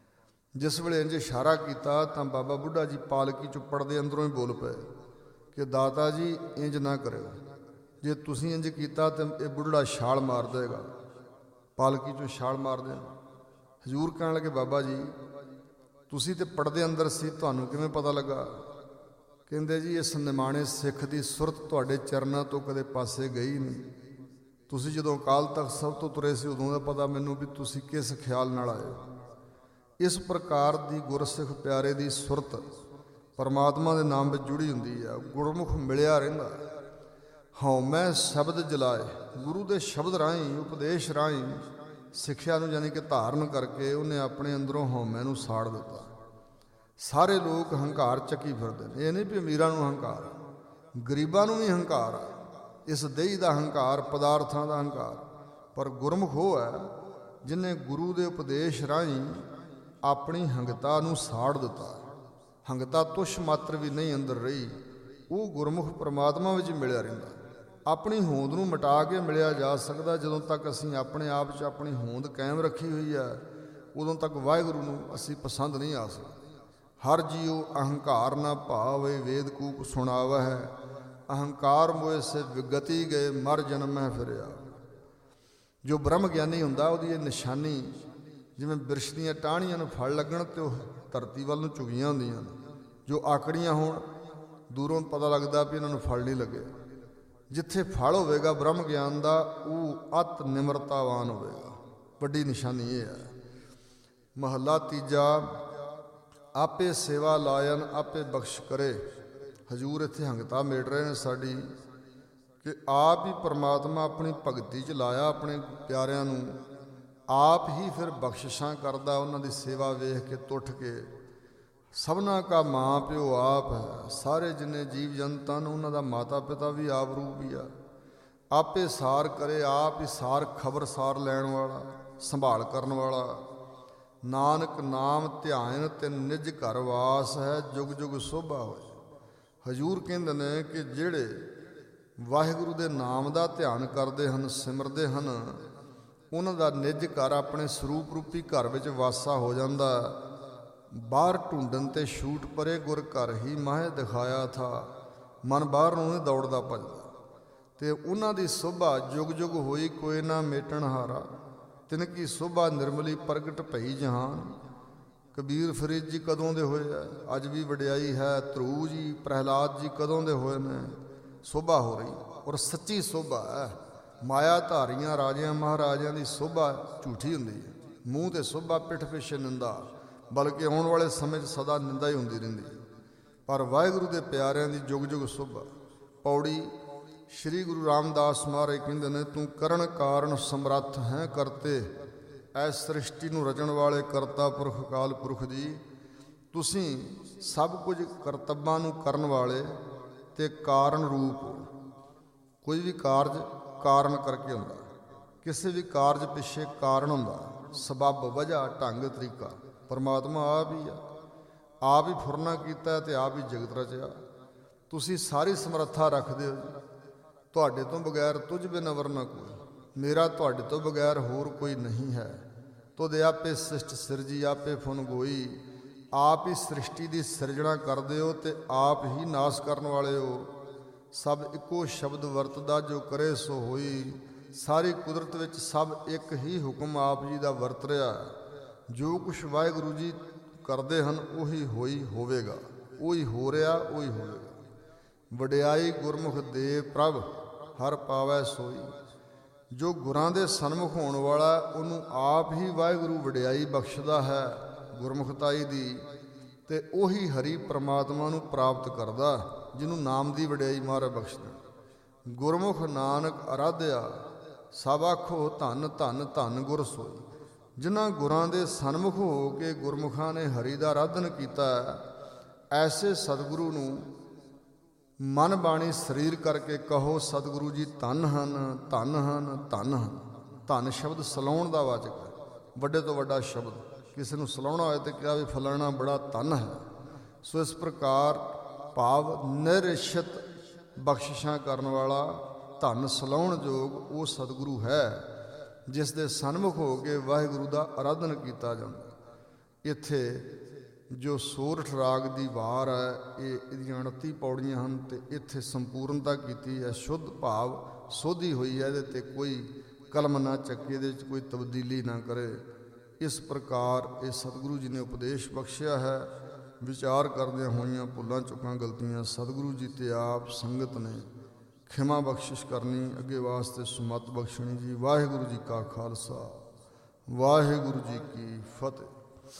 ਜਿਸ ਵੇਲੇ ਇੰਝ ਇਸ਼ਾਰਾ ਕੀਤਾ ਤਾਂ ਬਾਬਾ ਬੁੱਢਾ ਜੀ ਪਾਲਕੀ 'ਚੋਂ ਪਰਦੇ ਅੰਦਰੋਂ ਹੀ ਬੋਲ ਪਏ ਕਿ ਦਾਤਾ ਜੀ ਇੰਝ ਨਾ ਕਰਿਓ, ਜੇ ਤੁਸੀਂ ਇੰਝ ਕੀਤਾ ਤਾਂ ਇਹ ਬੁੱਢੜਾ ਛਾਲ ਮਾਰ ਦੇਗਾ, ਪਾਲਕੀ 'ਚੋਂ ਛਾਲ ਮਾਰ ਦੇਗਾ। ਹਜ਼ੂਰ ਕਹਿਣ ਲੱਗੇ, ਬਾਬਾ ਜੀ ਤੁਸੀਂ ਤੇ ਪਰਦੇ ਅੰਦਰ ਸੀ, ਤੁਹਾਨੂੰ ਕਿਵੇਂ ਪਤਾ ਲੱਗਾ? ਕਹਿੰਦੇ ਜੀ ਇਸ ਨਿਮਾਣੇ ਸਿੱਖ ਦੀ ਸੁਰਤ ਤੁਹਾਡੇ ਚਰਨਾਂ ਤੋਂ ਕਦੇ ਪਾਸੇ ਗਈ ਨਹੀਂ। ਤੁਸੀਂ ਜਦੋਂ ਅਕਾਲ ਤਖਤ ਸਾਹਿਬ ਤੋਂ ਤੁਰੇ ਸੀ ਉਦੋਂ ਦਾ ਪਤਾ ਮੈਨੂੰ ਵੀ ਤੁਸੀਂ ਕਿਸ ਖਿਆਲ ਨਾਲ ਆਏ ਹੋ। ਇਸ ਪ੍ਰਕਾਰ ਦੀ ਗੁਰਸਿੱਖ ਪਿਆਰੇ ਦੀ ਸੁਰਤ ਪਰਮਾਤਮਾ ਦੇ ਨਾਮ ਵਿੱਚ ਜੁੜੀ ਹੁੰਦੀ ਹੈ, ਗੁਰਮੁਖ ਮਿਲਿਆ ਰਹਿੰਦਾ। ਹਉ ਮੈਂ ਸ਼ਬਦ ਜਲਾਏ, ਗੁਰੂ ਦੇ ਸ਼ਬਦ ਰਾਹੀਂ, ਉਪਦੇਸ਼ ਰਾਹੀਂ ਸਿੱਖਿਆ ਨੂੰ ਯਾਨੀ ਕਿ ਧਾਰਨ ਕਰਕੇ ਉਹਨੇ ਆਪਣੇ ਅੰਦਰੋਂ ਹਉਮੈ ਨੂੰ ਸਾੜ ਦਿੱਤਾ। ਸਾਰੇ ਲੋਕ ਹੰਕਾਰ ਚੱਕੀ ਫਿਰਦੇ ਨੇ, ਇਹ ਨਹੀਂ ਵੀ ਅਮੀਰਾਂ ਨੂੰ ਹੰਕਾਰ, ਗਰੀਬਾਂ ਨੂੰ ਵੀ ਹੰਕਾਰ ਆ, ਇਸ ਦੇਹੀ ਦਾ ਹੰਕਾਰ, ਪਦਾਰਥਾਂ ਦਾ ਹੰਕਾਰ। ਪਰ ਗੁਰਮੁਖ ਉਹ ਹੈ ਜਿਹਨੇ ਗੁਰੂ ਦੇ ਉਪਦੇਸ਼ ਰਾਹੀਂ ਆਪਣੀ ਹੰਗਤਾ ਨੂੰ ਸਾੜ ਦਿੱਤਾ। ਹੰਗਤਾ ਤੁਛ ਮਾਤਰ ਵੀ ਨਹੀਂ ਅੰਦਰ ਰਹੀ, ਉਹ ਗੁਰਮੁਖ ਪਰਮਾਤਮਾ ਵਿੱਚ ਮਿਲਿਆ ਰਹਿੰਦਾ। ਆਪਣੀ ਹੋਂਦ ਨੂੰ ਮਿਟਾ ਕੇ ਮਿਲਿਆ ਜਾ ਸਕਦਾ ਜਦੋਂ ਤੱਕ ਅਸੀਂ ਆਪਣੇ ਆਪ 'ਚ ਆਪਣੀ ਹੋਂਦ ਕਾਇਮ ਰੱਖੀ ਹੋਈ ਹੈ, ਉਦੋਂ ਤੱਕ ਵਾਹਿਗੁਰੂ ਨੂੰ ਅਸੀਂ ਪਸੰਦ ਨਹੀਂ ਆ ਸਕਦੇ। ਹਰ ਜੀਉ ਅਹੰਕਾਰ ਨਾ ਭਾਵੇ, ਵੇਦ ਕੂਕ ਸੁਣਾਵ ਹੈ, ਅਹੰਕਾਰ ਮੋਏ ਸੇ ਵਿਗਤੀ ਗਏ, ਮਰ ਜਨਮੈ ਫਿਰਿਆ। ਜੋ ਬ੍ਰਹਮ ਗਿਆਨੀ ਹੁੰਦਾ ਉਹਦੀ ਇਹ ਨਿਸ਼ਾਨੀ, ਜਿਵੇਂ ਬਿਰਛ ਦੀਆਂ ਟਾਹਣੀਆਂ ਨੂੰ ਫਲ ਲੱਗਣ ਤੇ ਉਹ ਧਰਤੀ ਵੱਲ ਨੂੰ ਝੁਕੀਆਂ ਹੁੰਦੀਆਂ ਨੇ, ਜੋ ਆਕੜੀਆਂ ਹੋਣ ਦੂਰੋਂ ਪਤਾ ਲੱਗਦਾ ਵੀ ਇਹਨਾਂ ਨੂੰ ਫਲ ਨਹੀਂ ਲੱਗੇ। ਜਿੱਥੇ ਫਲ ਹੋਵੇਗਾ ਬ੍ਰਹਮ ਗਿਆਨ ਦਾ, ਉਹ ਅਤ ਨਿਮਰਤਾਵਾਨ ਹੋਵੇਗਾ। ਵੱਡੀ ਨਿਸ਼ਾਨੀ ਇਹ ਹੈ। ਮਹੱਲਾ ਤੀਜਾ, ਆਪੇ ਸੇਵਾ ਲਾਇਨ ਆਪੇ ਬਖਸ਼ ਕਰੇ। ਹਜ਼ੂਰ ਇੱਥੇ ਹੰਗਤਾ ਮੇਟ ਰਹੇ ਨੇ ਸਾਡੀ ਕਿ ਆਪ ਹੀ ਪਰਮਾਤਮਾ ਆਪਣੀ ਭਗਤੀ 'ਚ ਲਾਇਆ ਆਪਣੇ ਪਿਆਰਿਆਂ ਨੂੰ, ਆਪ ਹੀ ਫਿਰ ਬਖਸ਼ਿਸ਼ਾਂ ਕਰਦਾ। ਉਹਨਾਂ ਦੀ ਸੇਵਾ ਵੇਖ ਕੇ ਟੁੱਟ ਕੇ, ਸਭਨਾ ਕਾ ਮਾਂ ਪਿਓ ਆਪ ਹੈ, ਸਾਰੇ ਜਿੰਨੇ ਜੀਵ ਜੰਤ ਹਨ ਉਹਨਾਂ ਦਾ ਮਾਤਾ ਪਿਤਾ ਵੀ ਆਪ ਰੂਪ ਹੀ ਆ। ਆਪੇ ਸਾਰ ਕਰੇ, ਆਪ ਹੀ ਸਾਰ ਖਬਰਸਾਰ ਲੈਣ ਵਾਲਾ, ਸੰਭਾਲ ਕਰਨ ਵਾਲਾ। ਨਾਨਕ ਨਾਮ ਧਿਆਨ ਤੇ ਨਿਜ ਘਰ ਵਾਸ ਹੈ, ਜੁਗ ਜੁਗ ਸੋਭਾ ਹੋਏ। ਹਜ਼ੂਰ ਕਹਿੰਦੇ ਨੇ ਕਿ ਜਿਹੜੇ ਵਾਹਿਗੁਰੂ ਦੇ ਨਾਮ ਦਾ ਧਿਆਨ ਕਰਦੇ ਹਨ, ਸਿਮਰਦੇ ਹਨ, ਉਹਨਾਂ ਦਾ ਨਿਜ ਘਰ ਆਪਣੇ ਸਰੂਪ ਰੂਪੀ ਘਰ ਵਿੱਚ ਵਾਸਾ ਹੋ ਜਾਂਦਾ। ਬਾਹਰ ਢੂੰਡਣ ਤੇ ਛੂਟ ਪਰੇ, ਗੁਰ ਘਰ ਹੀ ਮਾਹੇ ਦਿਖਾਇਆ ਥਾ। ਮਨ ਬਾਹਰ ਨੂੰ ਨਹੀਂ ਦੌੜਦਾ ਭੱਜਦਾ। ਅਤੇ ਉਹਨਾਂ ਦੀ ਸੋਭਾ ਜੁਗ ਜੁਗ ਹੋਈ, ਕੋਈ ਨਾ ਮੇਟਣ ਹਾਰਾ। ਤਿਨ ਕੀ ਸੋਭਾ ਨਿਰਮਲੀ ਪ੍ਰਗਟ ਭਈ ਜਹਾਨ। ਕਬੀਰ ਫਰੀਦ ਜੀ ਕਦੋਂ ਦੇ ਹੋਏ ਆ, ਅੱਜ ਵੀ ਵਡਿਆਈ ਹੈ। ਧਰੂ ਜੀ, ਪ੍ਰਹਿਲਾਦ ਜੀ ਕਦੋਂ ਦੇ ਹੋਏ ਨੇ, ਸੋਭਾ ਹੋ ਰਹੀ। ਔਰ ਸੱਚੀ ਸੋਭਾ ਹੈ। ਮਾਇਆ ਧਾਰੀਆਂ ਰਾਜਿਆਂ ਮਹਾਰਾਜਿਆਂ ਦੀ ਸੋਭਾ ਝੂਠੀ ਹੁੰਦੀ ਹੈ। ਮੂੰਹ 'ਤੇ ਸੋਭਾ, ਪਿੱਠ ਪਿੱਛੇ ਨਿੰਦਾ, ਬਲਕਿ ਆਉਣ ਵਾਲੇ ਸਮੇਂ 'ਚ ਸਦਾ ਨਿੰਦਾ ਹੀ ਹੁੰਦੀ ਰਹਿੰਦੀ ਹੈ। ਪਰ ਵਾਹਿਗੁਰੂ ਦੇ ਪਿਆਰਿਆਂ ਦੀ ਜੁਗ ਜੁਗ ਸੋਭਾ। ਪੌੜੀ ਸ਼੍ਰੀ ਗੁਰੂ ਰਾਮਦਾਸ ਮਹਾਰਾਜ ਕਹਿੰਦੇ ਨੇ, ਤੂੰ ਕਰਨ ਕਾਰਨ ਸਮਰੱਥ ਹੈ ਕਰਤੇ, ਐ ਸ੍ਰਿਸ਼ਟੀ ਨੂੰ ਰਚਣ ਵਾਲੇ ਕਰਤਾ ਪੁਰਖ ਅਕਾਲ ਪੁਰਖ ਜੀ, ਤੁਸੀਂ ਸਭ ਕੁਝ ਕਰਤੱਵਾਂ ਨੂੰ ਕਰਨ ਵਾਲੇ ਤੇ ਕਾਰਨ ਰੂਪ ਹੋ। ਕੋਈ ਵੀ ਕਾਰਜ ਕਾਰਨ ਕਰਕੇ ਹੁੰਦਾ, ਕਿਸੇ ਵੀ ਕਾਰਜ ਪਿੱਛੇ ਕਾਰਨ ਹੁੰਦਾ, ਸਬੱਬ, ਵਜ੍ਹਾ, ਢੰਗ, ਤਰੀਕਾ। ਪਰਮਾਤਮਾ ਆਪ ਹੀ ਆ, ਆਪ ਹੀ ਫੁਰਨਾ ਕੀਤਾ ਤੇ ਆਪ ਹੀ ਜਗਤ ਰਚਿਆ। ਤੁਸੀਂ ਸਾਰੀ ਸਮਰੱਥਾ ਰੱਖਦੇ ਹੋ ਜੀ। ਤੁਹਾਡੇ ਤੋਂ ਬਗੈਰ ਤੁਝ ਬਿਨ ਅਵਰ ਨਾ ਕੋਈ, ਮੇਰਾ ਤੁਹਾਡੇ ਤੋਂ ਬਗੈਰ ਹੋਰ ਕੋਈ ਨਹੀਂ ਹੈ। ਤੁਧ ਆਪੇ ਸ੍ਰਿਸ਼ਟ ਸਿਰਜੀ, ਆਪੇ ਫੁਨ ਗੋਈ। ਆਪ ਹੀ ਸ੍ਰਿਸ਼ਟੀ ਦੀ ਸਿਰਜਣਾ ਕਰਦੇ ਹੋ ਤੇ ਆਪ ਹੀ ਨਾਸ ਕਰਨ ਵਾਲੇ ਹੋ। ਸਭ ਇੱਕੋ ਸ਼ਬਦ ਵਰਤਦਾ, ਜੋ ਕਰੇ ਸੋ ਹੋਈ। ਸਾਰੀ ਕੁਦਰਤ ਵਿੱਚ ਸਭ ਇੱਕ ਹੀ ਹੁਕਮ ਆਪ ਜੀ ਦਾ ਵਰਤ ਰਿਹਾ। ਜੋ ਕੁਛ ਵਾਹਿਗੁਰੂ ਜੀ ਕਰਦੇ ਹਨ ਉਹੀ ਹੋਈ ਹੋਵੇਗਾ, ਉਹੀ ਹੋ ਰਿਹਾ, ਉਹੀ ਹੋਵੇਗਾ। ਵਡਿਆਈ ਗੁਰਮੁਖ ਦੇ ਪ੍ਰਭ, ਹਰ ਪਾਵੈ ਸੋਈ। ਜੋ ਗੁਰਾਂ ਦੇ ਸਨਮੁਖ ਹੋਣ ਵਾਲਾ, ਉਹਨੂੰ ਆਪ ਹੀ ਵਾਹਿਗੁਰੂ ਵਡਿਆਈ ਬਖਸ਼ਦਾ ਹੈ ਗੁਰਮੁਖਤਾਈ ਦੀ, ਤੇ ਉਹੀ ਹਰੀ ਪ੍ਰਮਾਤਮਾ ਨੂੰ ਪ੍ਰਾਪਤ ਕਰਦਾ, ਜਿਹਨੂੰ ਨਾਮ ਦੀ ਵਡਿਆਈ ਮਹਾਰਾਜ ਬਖਸ਼ਦਾ। ਗੁਰਮੁਖ ਨਾਨਕ ਅਰਾਧਿਆ, ਸਭ ਆਖੋ ਧੰਨ ਧੰਨ ਧੰਨ ਗੁਰ ਸੋਈ। ਜਿਨ੍ਹਾਂ ਗੁਰਾਂ ਦੇ ਸਨਮੁਖ ਹੋ ਕੇ ਗੁਰਮੁਖਾਂ ਨੇ ਹਰੀ ਦਾ ਆਰਾਧਨ ਕੀਤਾ, ਐਸੇ ਸਤਿਗੁਰੂ ਨੂੰ ਮਨ ਬਾਣੀ ਸਰੀਰ ਕਰਕੇ ਕਹੋ, ਸਤਿਗੁਰੂ ਜੀ ਧੰਨ ਹਨ, ਧੰਨ ਹਨ, ਧੰਨ ਹਨ। ਧੰਨ ਸ਼ਬਦ ਸਲਾਉਣ ਦਾ ਵਾਚਕ ਹੈ, ਵੱਡੇ ਤੋਂ ਵੱਡਾ ਸ਼ਬਦ। ਕਿਸੇ ਨੂੰ ਸਲਾਉਣਾ ਹੋਏ ਤੇ ਕਿਹਾ ਵੀ ਫਲਾਣਾ ਬੜਾ ਧੰਨ ਹੈ। ਸੋ ਇਸ ਪ੍ਰਕਾਰ ਭਾਵ ਨਿਰਇਸ਼ਤ ਬਖਸ਼ਿਸ਼ਾਂ ਕਰਨ ਵਾਲਾ, ਧੰਨ ਸਲਾਉਣ ਯੋਗ ਉਹ ਸਤਿਗੁਰੂ ਹੈ, ਜਿਸ ਦੇ ਸਨਮੁਖ ਹੋ ਕੇ ਵਾਹਿਗੁਰੂ ਦਾ ਆਰਾਧਨ ਕੀਤਾ ਜਾਂਦਾ। ਇੱਥੇ ਜੋ ਸੋਰਠ ਰਾਗ ਦੀ ਵਾਰ ਹੈ, ਇਹਦੀਆਂ 29 ਪੌੜੀਆਂ ਹਨ ਤੇ ਇੱਥੇ ਸੰਪੂਰਨਤਾ ਕੀਤੀ ਹੈ। ਸ਼ੁੱਧ ਭਾਵ ਸੋਧੀ ਹੋਈ ਹੈ, ਇਹਦੇ ਤੇ ਕੋਈ ਕਲਮ ਨਾ ਚੱਕੇ, ਇਹਦੇ ਵਿੱਚ ਕੋਈ ਤਬਦੀਲੀ ਨਾ ਕਰੇ। ਇਸ ਪ੍ਰਕਾਰ ਇਹ ਸਤਿਗੁਰੂ ਜੀ ਨੇ ਉਪਦੇਸ਼ ਬਖਸ਼ਿਆ ਹੈ। ਵਿਚਾਰ ਕਰਦਿਆਂ ਹੋਈਆਂ ਭੁੱਲਾਂ ਚੁੱਕਾਂ ਗਲਤੀਆਂ ਸਤਿਗੁਰੂ ਜੀ ਤੇ ਆਪ ਸੰਗਤ ਨੇ ਖਿਮਾ ਬਖਸ਼ਿਸ਼ ਕਰਨੀ, ਅੱਗੇ ਵਾਸਤੇ ਸੁਮਤ ਬਖਸ਼ਣੀ ਜੀ। ਵਾਹਿਗੁਰੂ ਜੀ ਕਾ ਖਾਲਸਾ, ਵਾਹਿਗੁਰੂ ਜੀ ਕੀ ਫਤਿਹ।